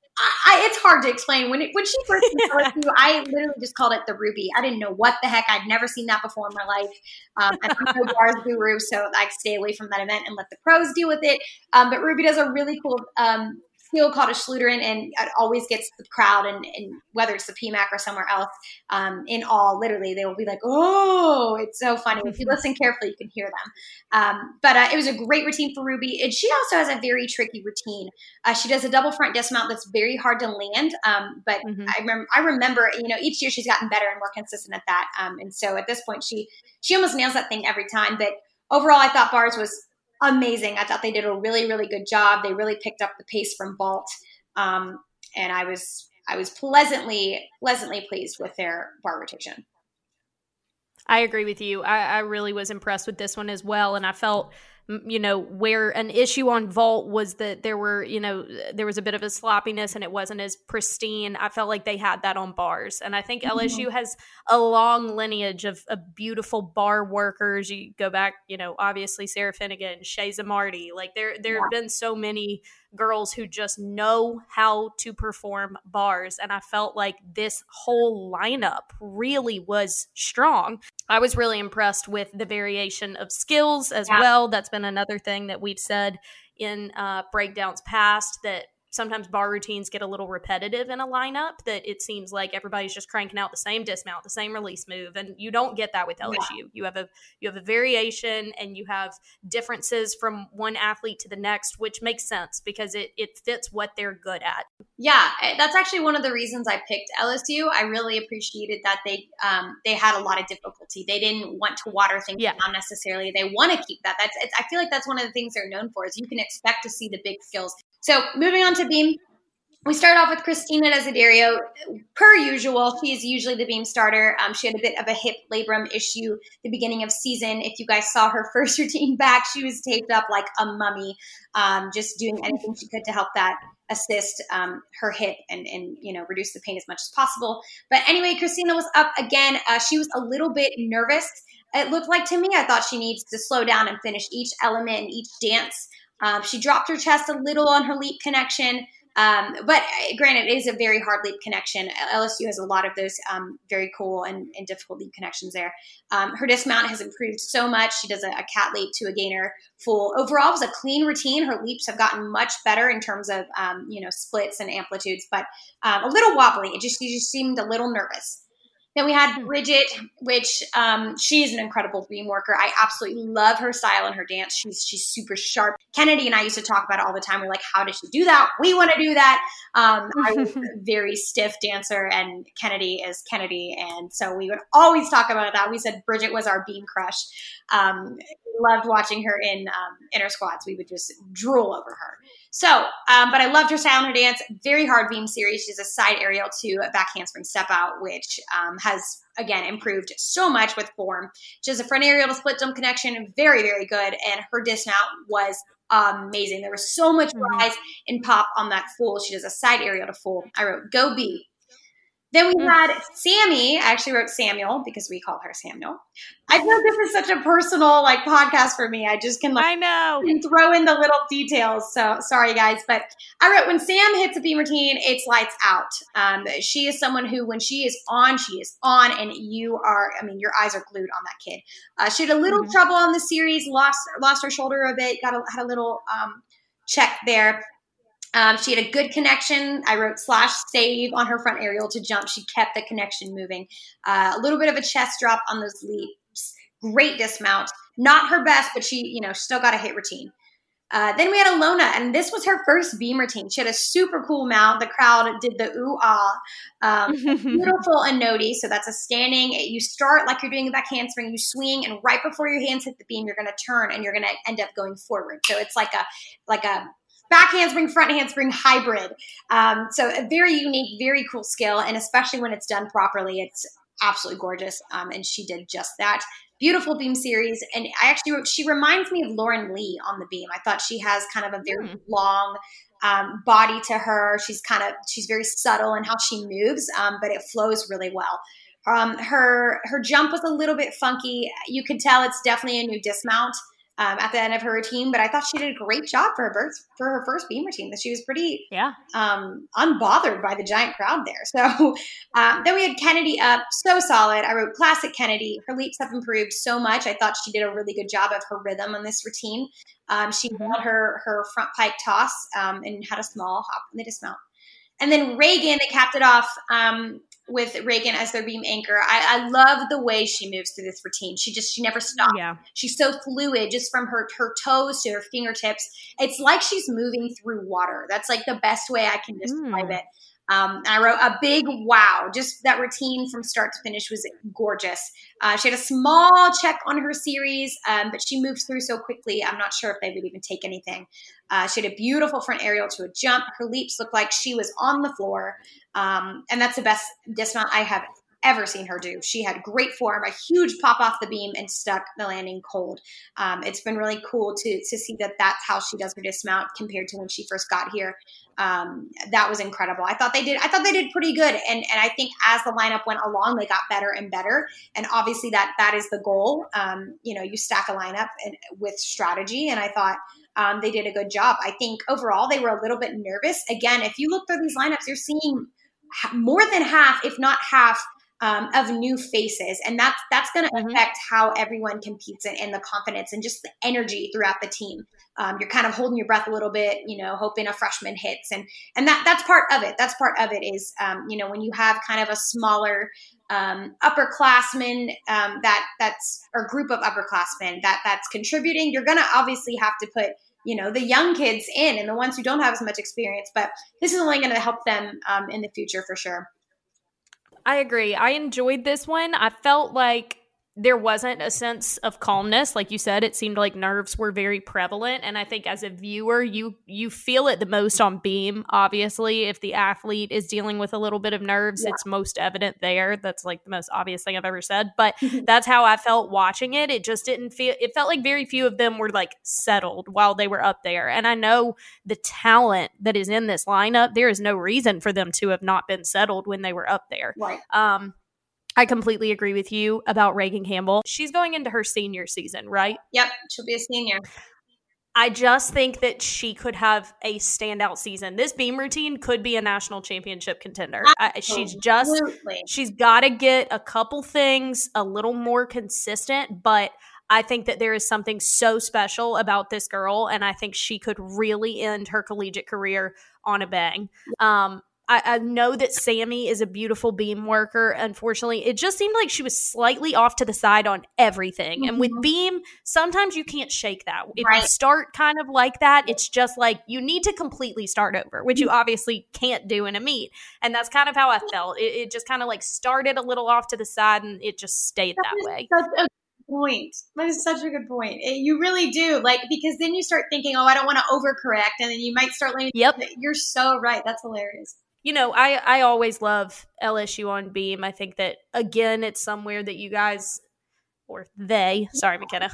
I, it's hard to explain. When it, when she first came to I literally just called it the Ruby. I didn't know what the heck. I'd never seen that before in my life. Um, and I'm no bars guru, so I stay away from that event and let the pros deal with it. Um, but Ruby does a really cool. Um, skill called a Schluderen, and it always gets the crowd, and, and whether it's the P MAC or somewhere else, um, in awe. Literally, they will be like, "Oh, it's so funny." If you listen carefully, you can hear them. Um, but uh, it was a great routine for Ruby, and she also has a very tricky routine. Uh, she does a double front dismount that's very hard to land, um, but mm-hmm. I remember, I remember, you know, each year she's gotten better and more consistent at that. Um, and so at this point, she she almost nails that thing every time. But overall, I thought bars was amazing. I thought they did a really, really good job. They really picked up the pace from vault, um, and I was I was pleasantly pleasantly pleased with their bar rotation. I agree with you. I, I really was impressed with this one as well, and I felt, you know, where an issue on vault was that there were, you know, there was a bit of a sloppiness and it wasn't as pristine. I felt like they had that on bars. And I think L S U has a long lineage of, of beautiful bar workers. You go back, you know, obviously Sarah Finnegan, Shaza Marty, like there, there yeah. have been so many girls who just know how to perform bars. And I felt like this whole lineup really was strong. I was really impressed with the variation of skills as yeah. well. That's been another thing that we've said in uh, breakdowns past, that sometimes bar routines get a little repetitive in a lineup, that it seems like everybody's just cranking out the same dismount, the same release move. And you don't get that with L S U. Yeah. You have a, you have a variation, and you have differences from one athlete to the next, which makes sense because it, it fits what they're good at. Yeah. That's actually one of the reasons I picked L S U. I really appreciated that they, um, they had a lot of difficulty. They didn't want to water things yeah. down necessarily. They want to keep that. That's, it's, I feel like that's one of the things they're known for, is you can expect to see the big skills. So moving on to beam, we start off with Christina Desiderio. Per usual, she is usually the beam starter. Um, she had a bit of a hip labrum issue at the beginning of season. If you guys saw her first routine back, she was taped up like a mummy, um, just doing anything she could to help that assist um, her hip and, and, you know, reduce the pain as much as possible. But anyway, Christina was up again. Uh, she was a little bit nervous. It looked like to me, I thought she needs to slow down and finish each element and each dance. Um, she dropped her chest a little on her leap connection, um, but granted, it is a very hard leap connection. L S U has a lot of those um, very cool and, and difficult leap connections there. Um, her dismount has improved so much. She does a, a cat leap to a gainer full. Overall, it was a clean routine. Her leaps have gotten much better in terms of um, you know, splits and amplitudes, but um, a little wobbly. It just she just seemed a little nervous. Then we had Bridget, which um, she's an incredible beam worker. I absolutely love her style and her dance. She's she's super sharp. Kennedy and I used to talk about it all the time. We're like, how does she do that? We want to do that. Um, I was a very stiff dancer, and Kennedy is Kennedy. And so we would always talk about that. We said Bridget was our beam crush. Um, loved watching her in um, inner squats. We would just drool over her. So, um, but I loved her style and her dance. Very hard beam series. She's a side aerial to a back handspring step out, which um, has, again, improved so much with form. She has a front aerial to split jump connection. Very, very good. And her dismount was amazing. There was so much rise mm-hmm. and pop on that full. She does a side aerial to full. I wrote, go B. Then we had Sammy. I actually wrote Samuel because we call her Samuel. I feel like this is such a personal like podcast for me. I just can like I know and throw in the little details. So sorry guys, but I wrote, when Sam hits a beam routine, it's lights out. Um, she is someone who, when she is on, she is on, and you are. I mean, your eyes are glued on that kid. Uh, she had a little mm-hmm. trouble on the series, lost lost her shoulder a bit, got a, had a little um, check there. Um, she had a good connection. I wrote slash save on her front aerial to jump. She kept the connection moving. Uh, a little bit of a chest drop on those leaps. Great dismount. Not her best, but she, you know, still got a hit routine. Uh, then we had Alona, and this was her first beam routine. She had a super cool mount. The crowd did the ooh-ah. Um, beautiful anodi. So that's a standing. You start like you're doing a back handspring. You swing, and right before your hands hit the beam, you're going to turn, and you're going to end up going forward. So it's like a like a back handspring, front handspring hybrid. Um, so a very unique, very cool skill. And especially when it's done properly, it's absolutely gorgeous. Um, and she did just that. Beautiful beam series. And I actually wrote, she reminds me of Lauren Lee on the beam. I thought she has kind of a very mm. long um, body to her. She's kind of, she's very subtle in how she moves, um, but it flows really well. Um, her, her jump was a little bit funky. You could tell it's definitely a new dismount. um, at the end of her routine, but I thought she did a great job for her birth, for her first beam routine. That she was pretty yeah um, unbothered by the giant crowd there. So um, then we had Kennedy up, so solid. I wrote classic Kennedy. Her leaps have improved so much. I thought she did a really good job of her rhythm on this routine. Um, she Mhm. nailed her her front pike toss um, and had a small hop in the dismount. And then Reagan, they capped it off um, with Reagan as their beam anchor. I, I love the way she moves through this routine. She just, she never stops. Yeah. She's so fluid, just from her, her toes to her fingertips. It's like she's moving through water. That's like the best way I can describe Mm. it. Um, and I wrote a big wow. Just that routine from start to finish was gorgeous. Uh, she had a small check on her series, um, but she moves through so quickly. I'm not sure if they would even take anything. Uh, she had a beautiful front aerial to a jump. Her leaps looked like she was on the floor. Um, and that's the best dismount I have ever seen her do. She had great form, a huge pop off the beam, and stuck the landing cold. Um, it's been really cool to to see that that's how she does her dismount compared to when she first got here. Um, that was incredible. I thought they did. I thought they did pretty good, and and I think as the lineup went along, they got better and better. And obviously, that that is the goal. Um, you know, you stack a lineup and with strategy, and I thought. Um, they did a good job. I think overall they were a little bit nervous. Again, if you look through these lineups, you're seeing more than half, if not half, um, of new faces. And that's that's going to Mhm. affect how everyone competes and, and the confidence and just the energy throughout the team. Um, you're kind of holding your breath a little bit, you know, hoping a freshman hits. And and that that's part of it. That's part of it is, um, you know, when you have kind of a smaller um, upperclassmen um, that that's or group of upperclassmen that that's contributing, you're going to obviously have to put, you know, the young kids in and the ones who don't have as much experience. But this is only going to help them um, in the future for sure. I agree. I enjoyed this one. I felt like there wasn't a sense of calmness. Like you said, it seemed like nerves were very prevalent. And I think as a viewer, you you feel it the most on beam. Obviously, if the athlete is dealing with a little bit of nerves, Yeah. it's most evident there. That's like the most obvious thing I've ever said. But that's how I felt watching it. It just didn't feel, it felt like very few of them were like settled while they were up there. And I know the talent that is in this lineup, there is no reason for them to have not been settled when they were up there. Right. Um, I completely agree with you about Reagan Campbell. She's going into her senior season, right? Yep. She'll be a senior. I just think that she could have a standout season. This beam routine could be a national championship contender. I, she's just, Absolutely. she's got to get a couple things a little more consistent, but I think that there is something so special about this girl, and I think she could really end her collegiate career on a bang. Um, I, I know that Sammy is a beautiful beam worker. Unfortunately, it just seemed like she was slightly off to the side on everything. Mm-hmm. And with beam, sometimes you can't shake that. If right. you start kind of like that, it's just like you need to completely start over, which you obviously can't do in a meet. And that's kind of how I felt. It, it just kind of like started a little off to the side and it just stayed that, that way. Such a point. That is such a good point. It, you really do. Like, because then you start thinking, oh, I don't want to overcorrect. And then you might start leaning. Yep. You're so right. That's hilarious. You know, I, I always love L S U on beam. I think that, again, it's somewhere that you guys, or they, sorry, McKenna,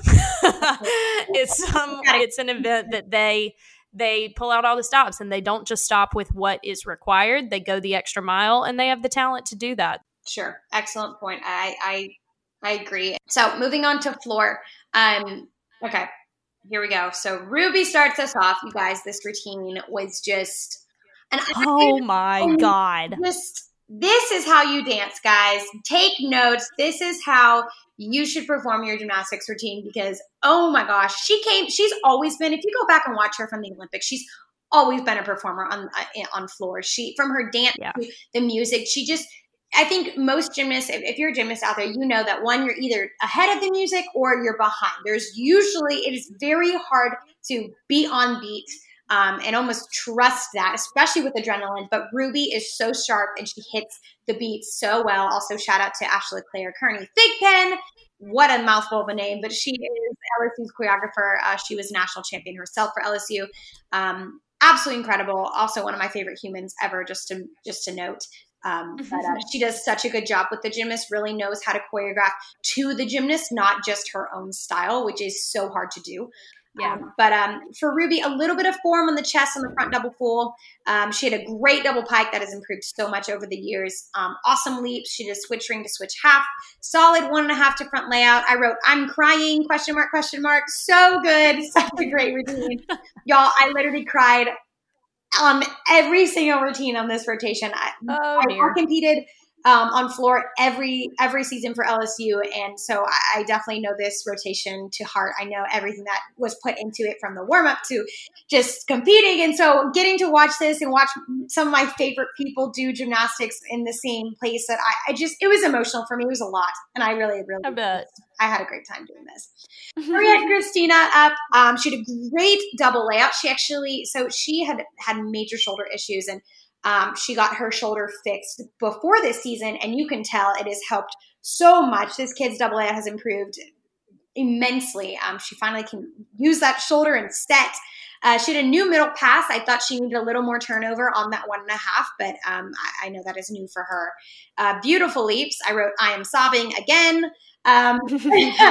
it's some, it's an event that they they pull out all the stops, and they don't just stop with what is required. They go the extra mile, and they have the talent to do that. Sure. Excellent point. I I, I agree. So moving on to floor. Um, okay, here we go. So Ruby starts us off, you guys. This routine was just... And oh my I, God. Just, this is how you dance, guys. Take notes. This is how you should perform your gymnastics routine because, oh my gosh, she came, she's always been, if you go back and watch her from the Olympics, she's always been a performer on uh, on floor. She, from her dance yeah. to the music, she just, I think most gymnasts, if, if you're a gymnast out there, you know that one, you're either ahead of the music or you're behind. There's usually, it is very hard to be on beat. Um, and almost trust that, especially with adrenaline. But Ruby is so sharp and she hits the beats so well. Also, shout out to Ashley Claire Kearney Thigpen. What a mouthful of a name, but she is L S U's choreographer. Uh, she was national champion herself for L S U. Um, absolutely incredible. Also, one of my favorite humans ever, just to just to note. Um, but uh, she does such a good job with the gymnast, really knows how to choreograph to the gymnast, not just her own style, which is so hard to do. Yeah. Um, but um, for Ruby, a little bit of form on the chest on the front double full. Um, she had a great double pike that has improved so much over the years. Um, awesome leaps. She did switch ring to switch half. Solid one and a half to front layout. I wrote, I'm crying, question mark, question mark. So good. Such a great routine. Y'all, I literally cried on every single routine on this rotation. I, oh, I, I competed um, on floor every every season for L S U, and so I, I definitely know this rotation to heart. I know everything that was put into it from the warm up to just competing, and so getting to watch this and watch some of my favorite people do gymnastics in the same place that I, I just it was emotional for me. It was a lot, and I really really I bet. I had a great time doing this. We had Christina up. Um, she did a great double layout. She actually, so she had had major shoulder issues, and um, she got her shoulder fixed before this season, and you can tell it has helped so much. This kid's double layout has improved immensely. Um, she finally can use that shoulder and set. Uh, she had a new middle pass. I thought she needed a little more turnover on that one and a half, but um, I, I know that is new for her. Uh, beautiful leaps. I wrote, I am sobbing again. Um, but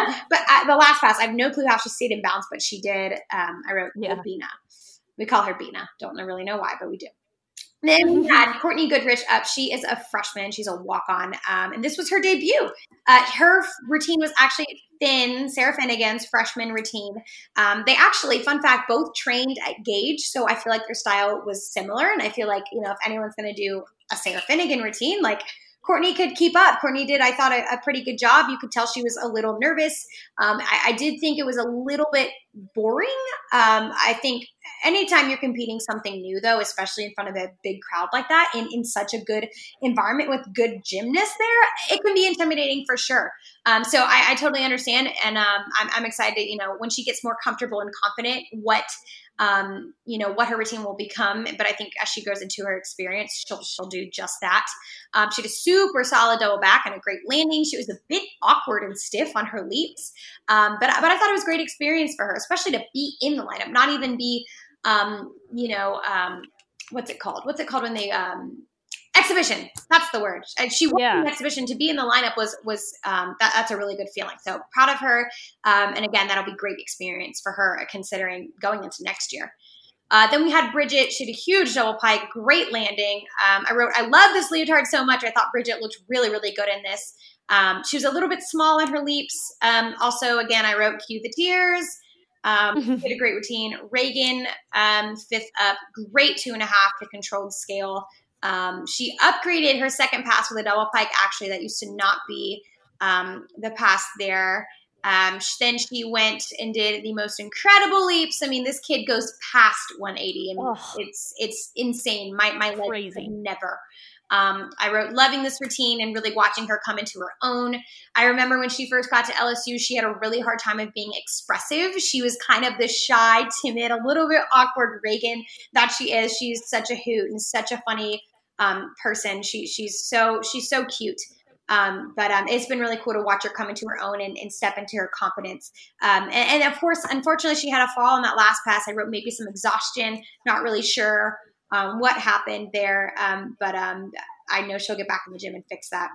uh, the last pass, I have no clue how she stayed in bounds, but she did. Um, I wrote yeah. Bina. We call her Bina. Don't really know why, but we do. Then we had Courtney Goodrich up. She is a freshman. She's a walk-on. Um, and this was her debut. Uh, her routine was actually Finn, Sarah Finnegan's freshman routine. Um, they actually, fun fact, both trained at Gage. So I feel like their style was similar. And I feel like, you know, if anyone's going to do a Sarah Finnegan routine, like Courtney could keep up. Courtney did, I thought, a, a pretty good job. You could tell she was a little nervous. Um, I, I did think it was a little bit boring. Um, I think anytime you're competing something new, though, especially in front of a big crowd like that, in, in such a good environment with good gymnasts there, it can be intimidating for sure. Um, so I, I totally understand. And um, I'm, I'm excited, you know, when she gets more comfortable and confident, what Um, you know, what her routine will become. But I think as she goes into her experience, she'll she'll do just that. Um, she did a super solid double back and a great landing. She was a bit awkward and stiff on her leaps. Um, but, but I thought it was a great experience for her, especially to be in the lineup, not even be, um, you know, um, what's it called? What's it called when they um, – exhibition. That's the word. And she won yeah. the exhibition. To be in the lineup was was um, that, that's a really good feeling. So proud of her. Um, and again, that'll be great experience for her considering going into next year. Uh, then we had Bridget. She had a huge double pike, great landing. Um, I wrote, I love this leotard so much. I thought Bridget looked really, really good in this. Um, she was a little bit small in her leaps. Um, also, again, I wrote cue the tears. Um, she did a great routine. Reagan, um, fifth up, great two and a half to controlled scale. Um, she upgraded her second pass with a double pike. Actually, that used to not be um, the pass there. Um, then she went and did the most incredible leaps. I mean, this kid goes past one eighty. I mean, oh, it's it's insane. My my legs crazy. could never. Um, I wrote loving this routine and really watching her come into her own. I remember when she first got to L S U, she had a really hard time of being expressive. She was kind of the shy, timid, a little bit awkward Reagan that she is. She's such a hoot and such a funny um, person. She she's so she's so cute. Um, but um, it's been really cool to watch her come into her own and, and step into her confidence. Um, and, and of course, unfortunately, she had a fall on that last pass. I wrote maybe some exhaustion, not really sure um, what happened there. Um, but um, I know she'll get back in the gym and fix that.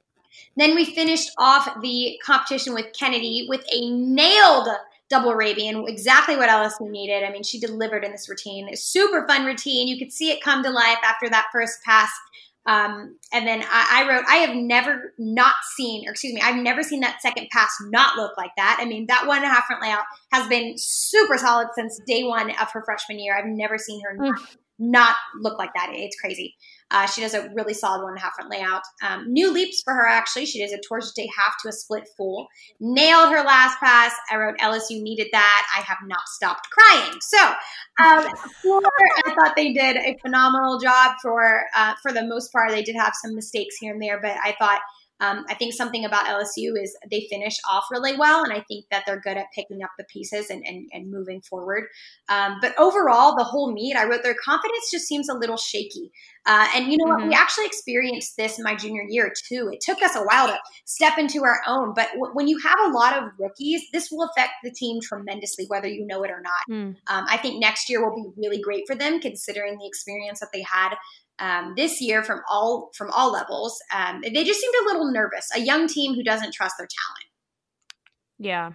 Then we finished off the competition with Kennedy with a nailed double Arabian, exactly what L S U needed. I mean, she delivered in this routine. A super fun routine. You could see it come to life after that first pass. Um, and then I, I wrote, I have never not seen, or excuse me, I've never seen that second pass not look like that. I mean, that one and a half front layout has been super solid since day one of her freshman year. I've never seen her not, not look like that. It's crazy. Uh, she does a really solid one and a half front layout. Um, new leaps for her, actually. She does a torsion day half to a split full. Nailed her last pass. I wrote, L S U needed that. I have not stopped crying. So um, for, I thought they did a phenomenal job for, uh, for the most part. They did have some mistakes here and there, but I thought Um, I think something about L S U is they finish off really well, and I think that they're good at picking up the pieces and, and, and moving forward. Um, but overall, the whole meet, I wrote their confidence just seems a little shaky. Uh, and you know mm-hmm. what? We actually experienced this in my junior year too. It took us a while to step into our own. But w- when you have a lot of rookies, this will affect the team tremendously, whether you know it or not. Mm. Um, I think next year will be really great for them, considering the experience that they had Um, this year from all from all levels. Um, they just seemed a little nervous, a young team who doesn't trust their talent. Yeah.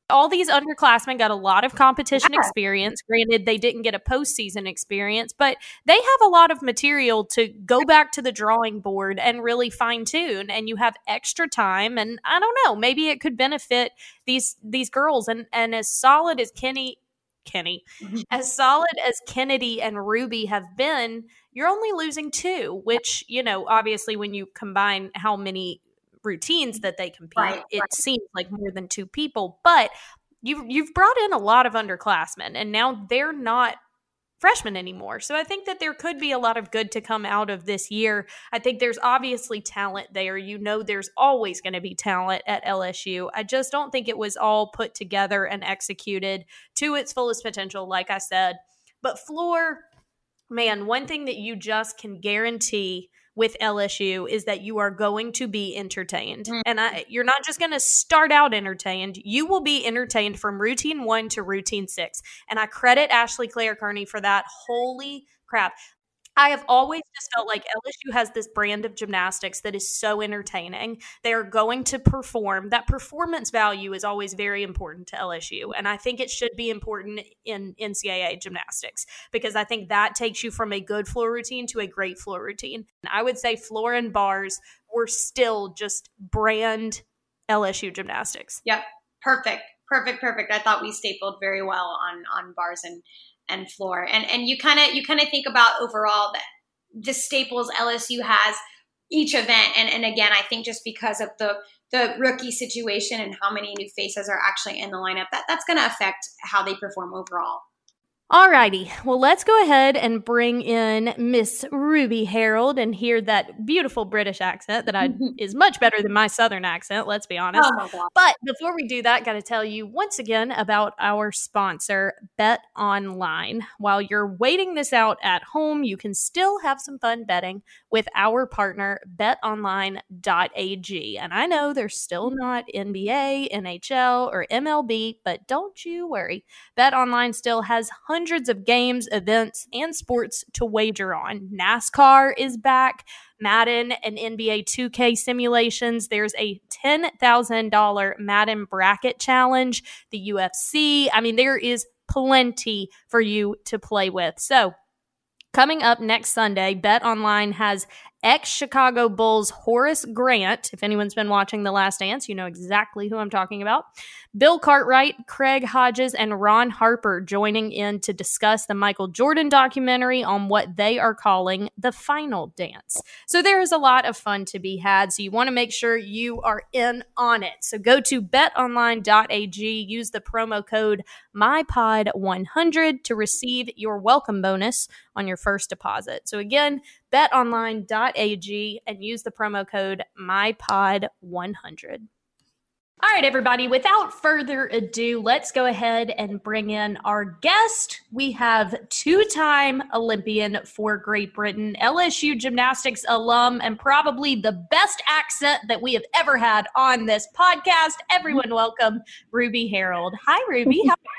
All these underclassmen got a lot of competition Yeah. experience. Granted, they didn't get a postseason experience, but they have a lot of material to go back to the drawing board and really fine tune. And you have extra time. And I don't know, maybe it could benefit these these girls. And and as solid as Kenny, Kenny, as solid as Kennedy and Ruby have been, you're only losing two. Which, you know, obviously, when you combine how many routines that they compete, Right, it right. seems like more than two people, but you've you've brought in a lot of underclassmen, and now they're not freshmen anymore. So I think that there could be a lot of good to come out of this year. I think there's obviously talent there. You know, there's always going to be talent at L S U. I just don't think it was all put together and executed to its fullest potential, like I said. But Floor, man, one thing that you just can guarantee with L S U is that you are going to be entertained. Mm-hmm. And I, you're not just going to start out entertained. You will be entertained from routine one to routine six. And I credit Ashley Claire Kearney for that. Holy crap. I have always just felt like L S U has this brand of gymnastics that is so entertaining. They are going to perform. That performance value is always very important to L S U. And I think it should be important in N C double A gymnastics because I think that takes you from a good floor routine to a great floor routine. And I would say floor and bars were still just brand L S U gymnastics. Yep. Perfect. Perfect. Perfect. I thought we stapled very well on, on bars and and floor. And and you kind of you kind of think about overall that the staples L S U has each event. And and again, I think just because of the the rookie situation and how many new faces are actually in the lineup, that that's going to affect how they perform overall. Alrighty, well, let's go ahead and bring in Miss Ruby Harold and hear that beautiful British accent that I is much better than my Southern accent, let's be honest. Oh my God. But before we do that, got to tell you once again about our sponsor, Bet Online. While you're waiting this out at home, you can still have some fun betting with our partner, bet online dot a g. And I know there's still not N B A, N H L, or M L B, but don't you worry. BetOnline still has hundreds of games, events, and sports to wager on. NASCAR is back, Madden and N B A two K simulations. There's a ten thousand dollars Madden bracket challenge, the U F C. I mean, there is plenty for you to play with. So, coming up next Sunday, BetOnline has ex-Chicago Bulls Horace Grant. If anyone's been watching The Last Dance, you know exactly who I'm talking about. Bill Cartwright, Craig Hodges, and Ron Harper joining in to discuss the Michael Jordan documentary on what they are calling the Final Dance. So there is a lot of fun to be had, so you want to make sure you are in on it. So go to bet online dot a g, use the promo code my pod one hundred to receive your welcome bonus on your first deposit. So again, bet online dot a g and use the promo code my pod one hundred. All right, everybody, without further ado, let's go ahead and bring in our guest. We have two-time Olympian for Great Britain, L S U gymnastics alum, and probably the best accent that we have ever had on this podcast. Everyone welcome Ruby Harold. Hi, Ruby.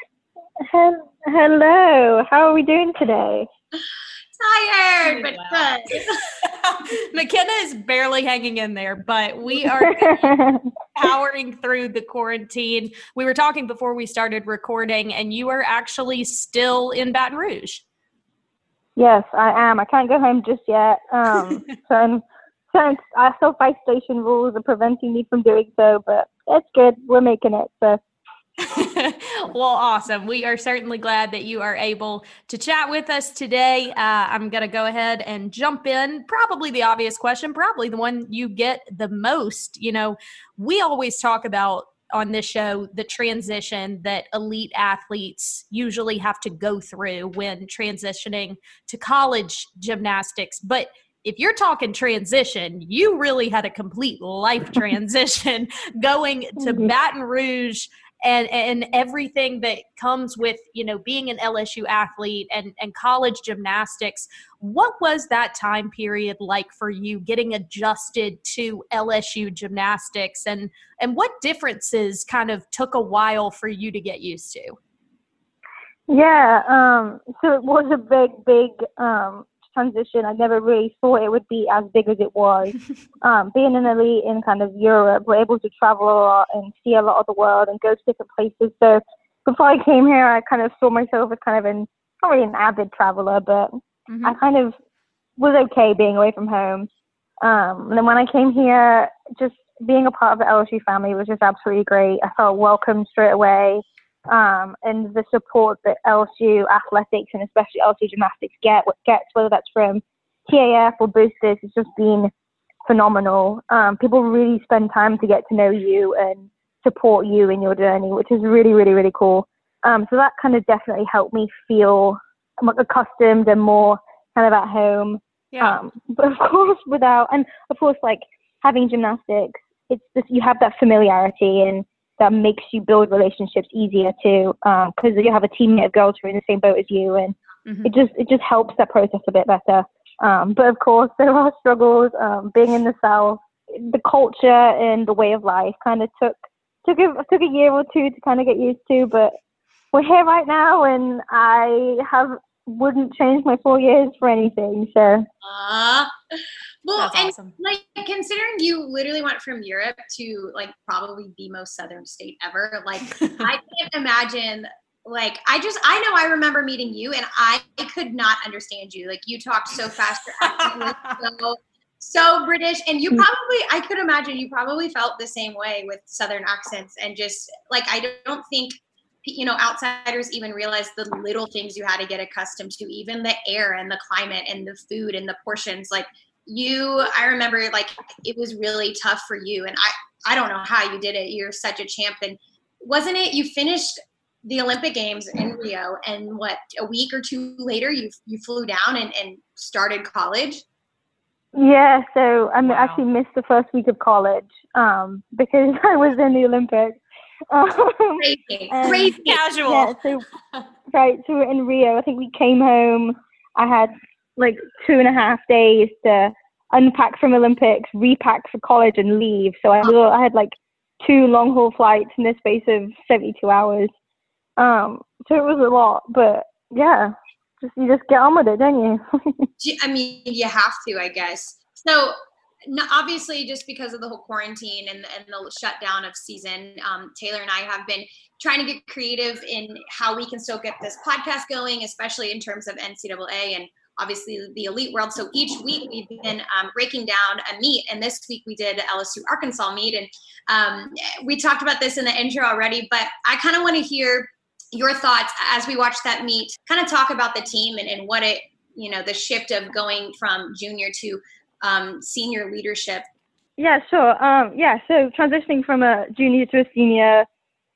How- Hello. How are we doing today? Tired, but well. good. McKenna is barely hanging in there, but we are powering through the quarantine. We were talking before we started recording, and you are actually still in Baton Rouge. Yes, I am. I can't go home just yet. Um, so since I still five station rules are preventing me from doing so, but it's good. We're making it. So. Well, awesome. We are certainly glad that you are able to chat with us today. Uh, I'm going to go ahead and jump in. Probably the obvious question, probably the one you get the most. You know, we always talk about on this show the transition that elite athletes usually have to go through when transitioning to college gymnastics. But if you're talking transition, you really had a complete life transition going to Baton Rouge and and everything that comes with, you know, being an L S U athlete and, and college gymnastics. What was that time period like for you getting adjusted to L S U gymnastics, and, and what differences kind of took a while for you to get used to? Yeah, um, so it was a big, big um, transition. I never really thought it would be as big as it was. um, being an elite in kind of Europe, we're able to travel a lot and see a lot of the world and go to different places. So before I came here, I kind of saw myself as kind of an, not really an avid traveler, but mm-hmm. I kind of was okay being away from home. Um, and then when I came here, just being a part of the L S U family was just absolutely great. I felt welcome straight away. Um, and the support that L S U athletics and especially L S U gymnastics get, gets, whether that's from T A F or boosters, has just been phenomenal. Um, people really spend time to get to know you and support you in your journey, which is really, really, really cool. Um, so that kind of definitely helped me feel more accustomed and more kind of at home. Yeah. Um, but of course, without, and of course, like having gymnastics, it's just, you have that familiarity and that makes you build relationships easier too, because um, you have a teammate of girls who are in the same boat as you, and mm-hmm. it just it just helps that process a bit better. Um, but of course, there are struggles. Um, being in the South, the culture and the way of life kind of took took a, took a year or two to kind of get used to. But we're here right now, and I have wouldn't change my four years for anything. So. Uh, well, That's and awesome. like considering you literally went from Europe to like probably the most southern state ever, like I can't imagine. Like I just, I know I remember meeting you, and I could not understand you. Like you talked so fast, your accent was so so British, and you probably, I could imagine you probably felt the same way with southern accents, and just like I don't think. You know, outsiders even realize the little things you had to get accustomed to, even the air and the climate and the food and the portions. Like you, I remember like it was really tough for you. And I, I don't know how you did it. You're such a champ. And wasn't it, you finished the Olympic Games in Rio, and what, a week or two later, you you flew down and, and started college? Yeah, so I wow. actually missed the first week of college um, because I was in the Olympics. Um, crazy, crazy casual. Yeah, so, right, so we're in Rio. I think we came home. I had like two and a half days to unpack from Olympics, repack for college, and leave. So I, oh. I had like two long haul flights in the space of seventy-two hours. Um, so it was a lot, but yeah, just you just get on with it, don't you? I mean, you have to, I guess. So. No, obviously, just because of the whole quarantine and, and the shutdown of season, um, Taylor and I have been trying to get creative in how we can still get this podcast going, especially in terms of N C double A and obviously the elite world. So each week we've been um, breaking down a meet, and this week we did L S U Arkansas meet. And um, we talked about this in the intro already, but I kind of want to hear your thoughts as we watch that meet, kind of talk about the team and, and what it, you know, the shift of going from junior to Um, senior leadership. Yeah, sure. Um, yeah, so transitioning from a junior to a senior,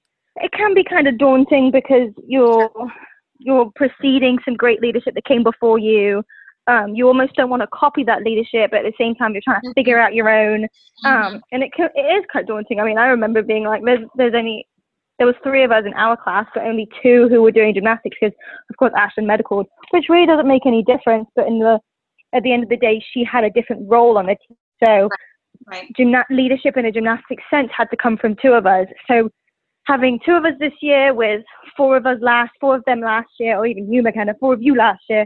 it can be kind of daunting because you're you're preceding some great leadership that came before you. Um, you almost don't want to copy that leadership, but at the same time, you're trying to figure out your own. Um, mm-hmm. And it can, it is quite daunting. I mean, I remember being like, there's there's only there was three of us in our class, but only two who were doing gymnastics because, of course, Ashton medicaled, which really doesn't make any difference. But in the at the end of the day, she had a different role on the team. So right. gymna- leadership in a gymnastics sense had to come from two of us. So having two of us this year with four of us last, four of them last year, or even you, McKenna, four of you last year,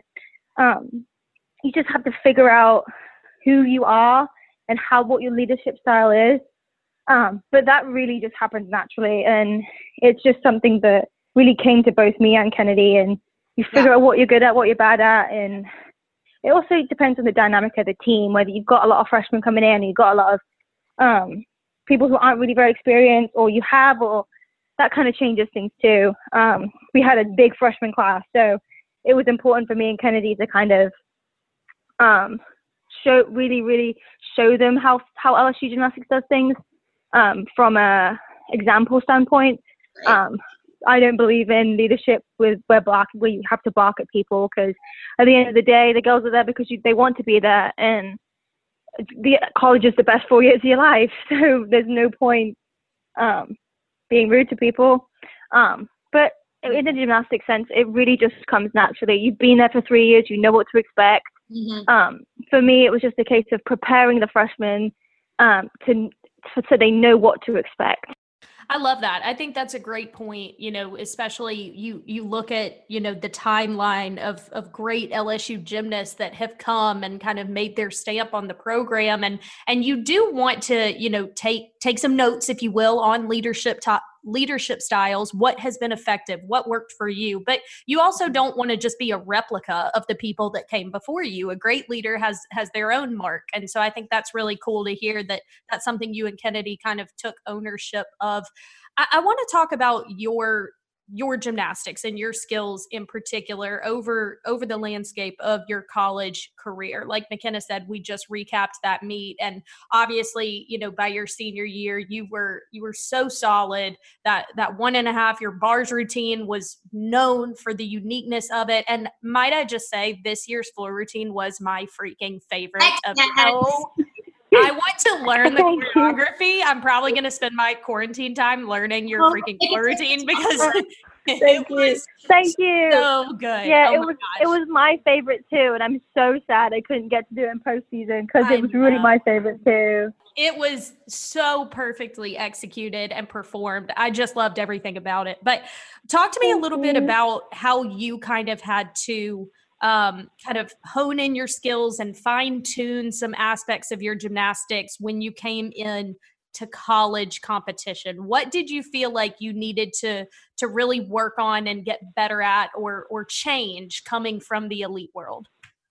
um, you just have to figure out who you are and how what your leadership style is. Um, but that really just happened naturally. And it's just something that really came to both me and Kennedy. And you figure yeah. out what you're good at, what you're bad at, and it also depends on the dynamic of the team, whether you've got a lot of freshmen coming in, you've got a lot of um, people who aren't really very experienced, or you have, or that kind of changes things too. Um, we had a big freshman class, so it was important for me and Kennedy to kind of um, show, really, really show them how, how L S U gymnastics does things um, from a example standpoint. Um, I don't believe in leadership with where bark where you have to bark at people, because at the end of the day, the girls are there because you, they want to be there, and the college is the best four years of your life. So there's no point um, being rude to people. Um, but in the gymnastics sense, it really just comes naturally. You've been there for three years, you know what to expect. Mm-hmm. Um, for me, it was just a case of preparing the freshmen um, to so they know what to expect. I love that. I think that's a great point, you know, especially you you look at, you know, the timeline of of great L S U gymnasts that have come and kind of made their stamp on the program. And and you do want to, you know, take take some notes, if you will, on leadership top leadership styles, what has been effective, what worked for you. But you also don't want to just be a replica of the people that came before you. A great leader has has their own mark. And so I think that's really cool to hear that that's something you and Kennedy kind of took ownership of. I, I want to talk about your your gymnastics and your skills in particular over over the landscape of your college career. Like McKenna said, we just recapped that meet, and obviously, you know, by your senior year, you were you were so solid that that one and a half your bars routine was known for the uniqueness of it. And might I just say, this year's floor routine was my freaking favorite of the whole. I want to learn the choreography. I'm probably going to spend my quarantine time learning your freaking floor routine because Thank you. Thank you. So good. Yeah, oh it was gosh. It was my favorite too, and I'm so sad I couldn't get to do it in postseason because it was know. really my favorite too. It was so perfectly executed and performed. I just loved everything about it. But talk to me Thank a little you. bit about how you kind of had to Um, kind of hone in your skills and fine tune some aspects of your gymnastics when you came in to college competition. What did you feel like you needed to to really work on and get better at, or or change coming from the elite world?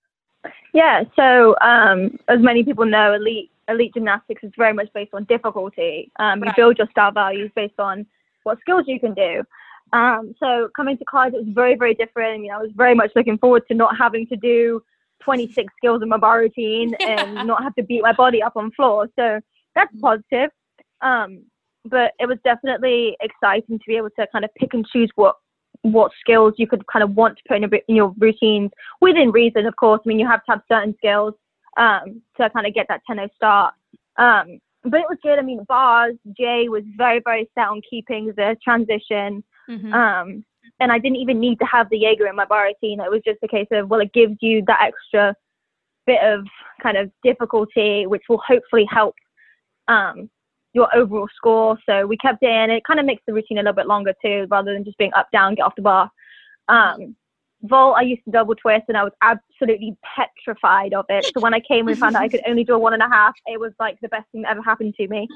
Yeah, so um, as many people know, elite elite gymnastics is very much based on difficulty. Um, right. You build your style values based on what skills you can do. Um, so coming to college, it was very, very different. I mean, I was very much looking forward to not having to do twenty-six skills in my bar routine and yeah. not have to beat my body up on floor. So that's positive. Um, but it was definitely exciting to be able to kind of pick and choose what, what skills you could kind of want to put in, a, in your routines within reason, of course. I mean, you have to have certain skills, um, to kind of get that ten oh start. Um, but it was good. I mean, bars, Jay was very, very set on keeping the transition. Mm-hmm. Um, and I didn't even need to have the Jaeger in my bar routine. It was just a case of, well, it gives you that extra bit of kind of difficulty, which will hopefully help um, your overall score. So we kept it in. It kind of makes the routine a little bit longer too, rather than just being up, down, get off the bar. Um, vault, I used to double twist, and I was absolutely petrified of it. So when I came and found out I could only do a one and a half, it was like the best thing that ever happened to me.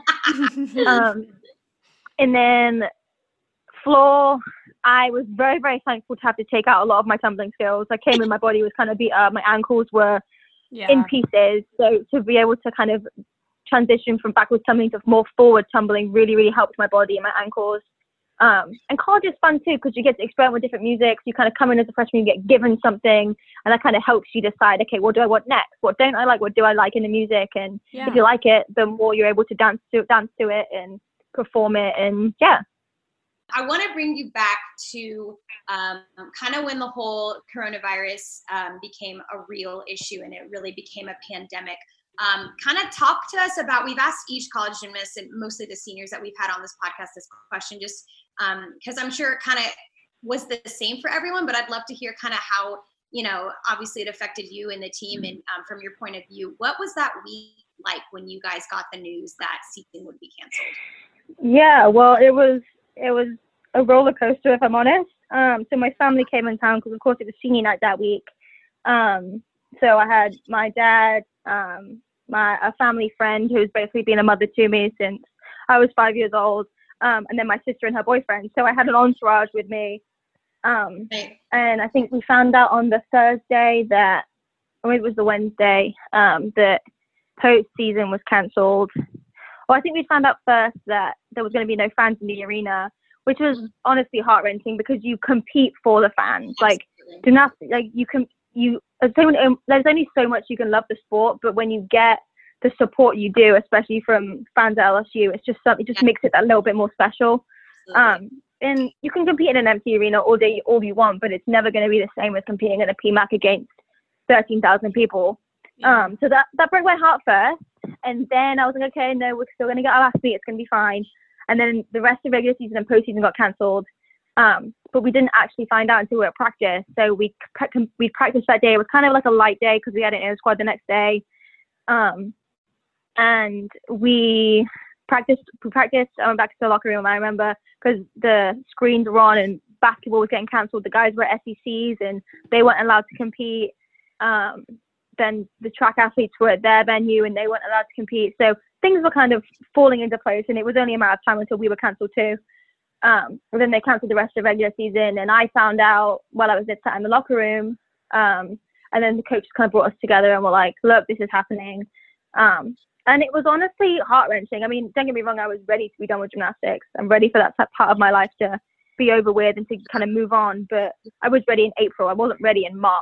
um, and then floor, I was very, very thankful to have to take out a lot of my tumbling skills. I came in, my body was kind of beat up, my ankles were yeah. in pieces. So to be able to kind of transition from backwards tumbling to more forward tumbling really, really helped my body and my ankles. Um, and college is fun too, because you get to experiment with different music. You kind of come in as a freshman, you get given something, and that kind of helps you decide, okay, what do I want next? What don't I like? What do I like in the music? And yeah. if you like it, the more you're able to dance to dance to it and perform it. And yeah. I want to bring you back to um, kind of when the whole coronavirus um, became a real issue and it really became a pandemic. Um, kind of talk to us about, we've asked each college gymnast and mostly the seniors that we've had on this podcast this question, just because um, I'm sure it kind of was the same for everyone, but I'd love to hear kind of how, you know, obviously it affected you and the team, and um, from your point of view, what was that week like when you guys got the news that season would be canceled? Yeah, well, it was it was a roller coaster, if I'm honest. Um, so my family came in town because, of course, it was senior night that week. Um, so I had my dad, um, my a family friend who's basically been a mother to me since I was five years old, um, and then my sister and her boyfriend. So I had an entourage with me. Um, right. And I think we found out on the Thursday that, or maybe it was the Wednesday, um, that postseason was cancelled. Well, I think we found out first that there was going to be no fans in the arena, which was honestly heart-wrenching because you compete for the fans. Like gymnastics, like you can, you there's only so much you can love the sport, but when you get the support you do, especially from fans at L S U, it's just something. It just makes it that little bit more special. Um, and you can compete in an empty arena all day, all you want, but it's never going to be the same as competing in a P MAC against thirteen thousand people. Yeah. Um, so that that broke my heart first, and then I was like, okay, no, we're still going to get our last meet. It's going to be fine. And then the rest of regular season and postseason got cancelled. Um, but we didn't actually find out until we were at practice. So we we practiced that day. It was kind of like a light day because we had an air squad the next day. Um, and we practiced, we practiced, I went back to the locker room. I remember because the screens were on and basketball was getting cancelled. The guys were at S E Cs and they weren't allowed to compete. Um, then the track athletes were at their venue and they weren't allowed to compete. So things were kind of falling into place, and it was only a matter of time until we were cancelled too. Um, and then they cancelled the rest of the regular season, and I found out while I was sat in the locker room. Um, and then the coaches kind of brought us together and were like, look, this is happening. Um, and it was honestly heart-wrenching. I mean, don't get me wrong, I was ready to be done with gymnastics. I'm ready for that part of my life to be over with and to kind of move on. But I was ready in April. I wasn't ready in March.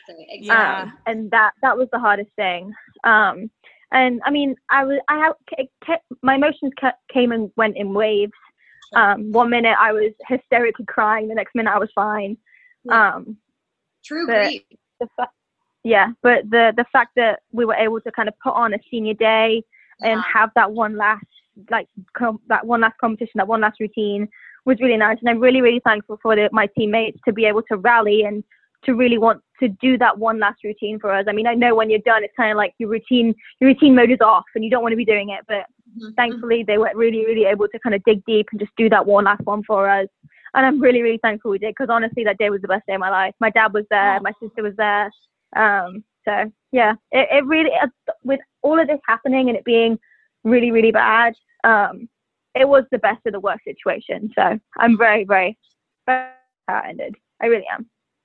Yeah. Um, and that, that was the hardest thing. Um, and I mean, I was, I have, it kept, my emotions kept, came and went in waves. Um, one minute I was hysterically crying. The next minute I was fine. Yeah. Um, True but grief. the fa- yeah, but the, the fact that we were able to kind of put on a senior day and Yeah. have that one last, like com- that one last competition, that one last routine was really nice. And I'm really, really thankful for the, my teammates to be able to rally and to really want to do that one last routine for us. I mean, I know when you're done, it's kind of like your routine, your routine mode is off and you don't want to be doing it. But Mm-hmm. thankfully, they were really, really able to kind of dig deep and just do that one last one for us. And I'm really, really thankful we did, because honestly, that day was the best day of my life. My dad was there. Oh. My sister was there. Um, so, yeah, it, it really, with all of this happening and it being really, really bad, um, it was the best of the worst situation. So I'm very, very, very how it ended. I really am.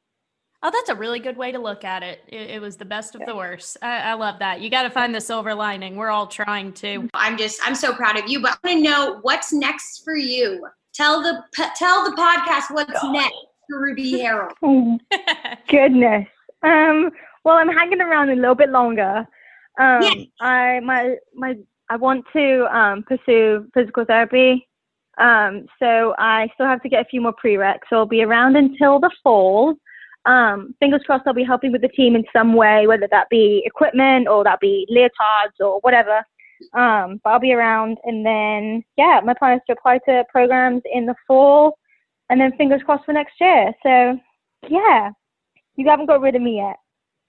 Oh, that's a really good way to look at it. It, it was the best of the worst. I, I love that. You got to find the silver lining. We're all trying to. I'm just, I'm so proud of you, but I want to know what's next for you. Tell the, tell the podcast what's God. next for Ruby Harrell. Oh, goodness. Um, well, I'm hanging around a little bit longer. Um, yes. I, my, my, I want to um, pursue physical therapy. Um, so I still have to get a few more prereqs. So I'll be around until the fall. Um, fingers crossed I'll be helping with the team in some way, whether that be equipment or that be leotards or whatever. Um, but I'll be around. And then, yeah, my plan is to apply to programs in the fall and then fingers crossed for next year. So, yeah, you haven't got rid of me yet.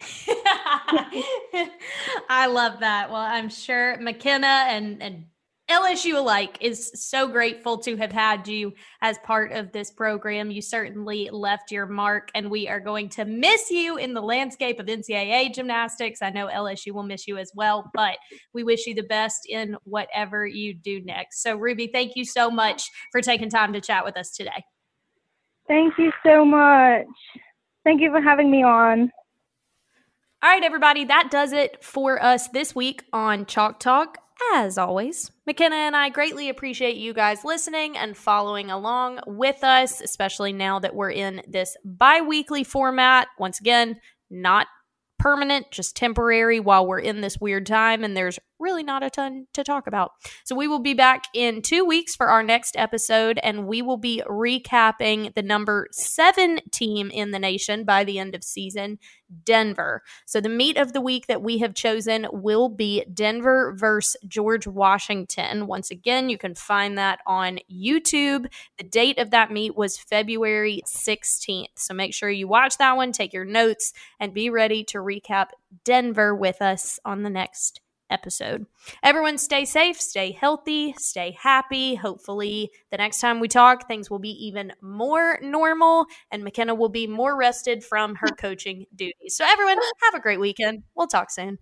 I love that. Well, I'm sure McKenna and, and L S U alike is so grateful to have had you as part of this program. You certainly left your mark, and we are going to miss you in the landscape of N C double A gymnastics. I know L S U will miss you as well, but we wish you the best in whatever you do next. So, Ruby, thank you so much for taking time to chat with us today. Thank you so much. Thank you for having me on. All right, everybody, that does it for us this week on Chalk Talk. As always, McKenna and I greatly appreciate you guys listening and following along with us, especially now that we're in this bi-weekly format. Once again, not permanent, just temporary while we're in this weird time, and there's really not a ton to talk about. So we will be back in two weeks for our next episode, and we will be recapping the number seven team in the nation by the end of season, Denver. So the meet of the week that we have chosen will be Denver versus George Washington. Once again, you can find that on YouTube. The date of that meet was February sixteenth. So make sure you watch that one, take your notes, and be ready to recap Denver with us on the next episode. Everyone stay safe, stay healthy, stay happy. Hopefully the next time we talk, things will be even more normal and McKenna will be more rested from her coaching duties. So everyone, have a great weekend. We'll talk soon.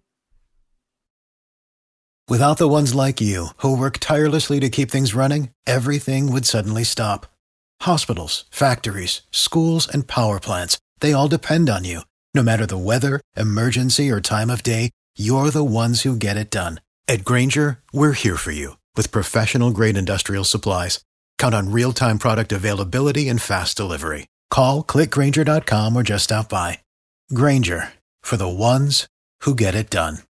Without the ones like you, who work tirelessly to keep things running, everything would suddenly stop. Hospitals, factories, schools, and power plants, they all depend on you. No matter the weather, emergency, or time of day, you're the ones who get it done. At Grainger, we're here for you with professional-grade industrial supplies. Count on real-time product availability and fast delivery. Call, click Grainger dot com, or just stop by. Grainger, for the ones who get it done.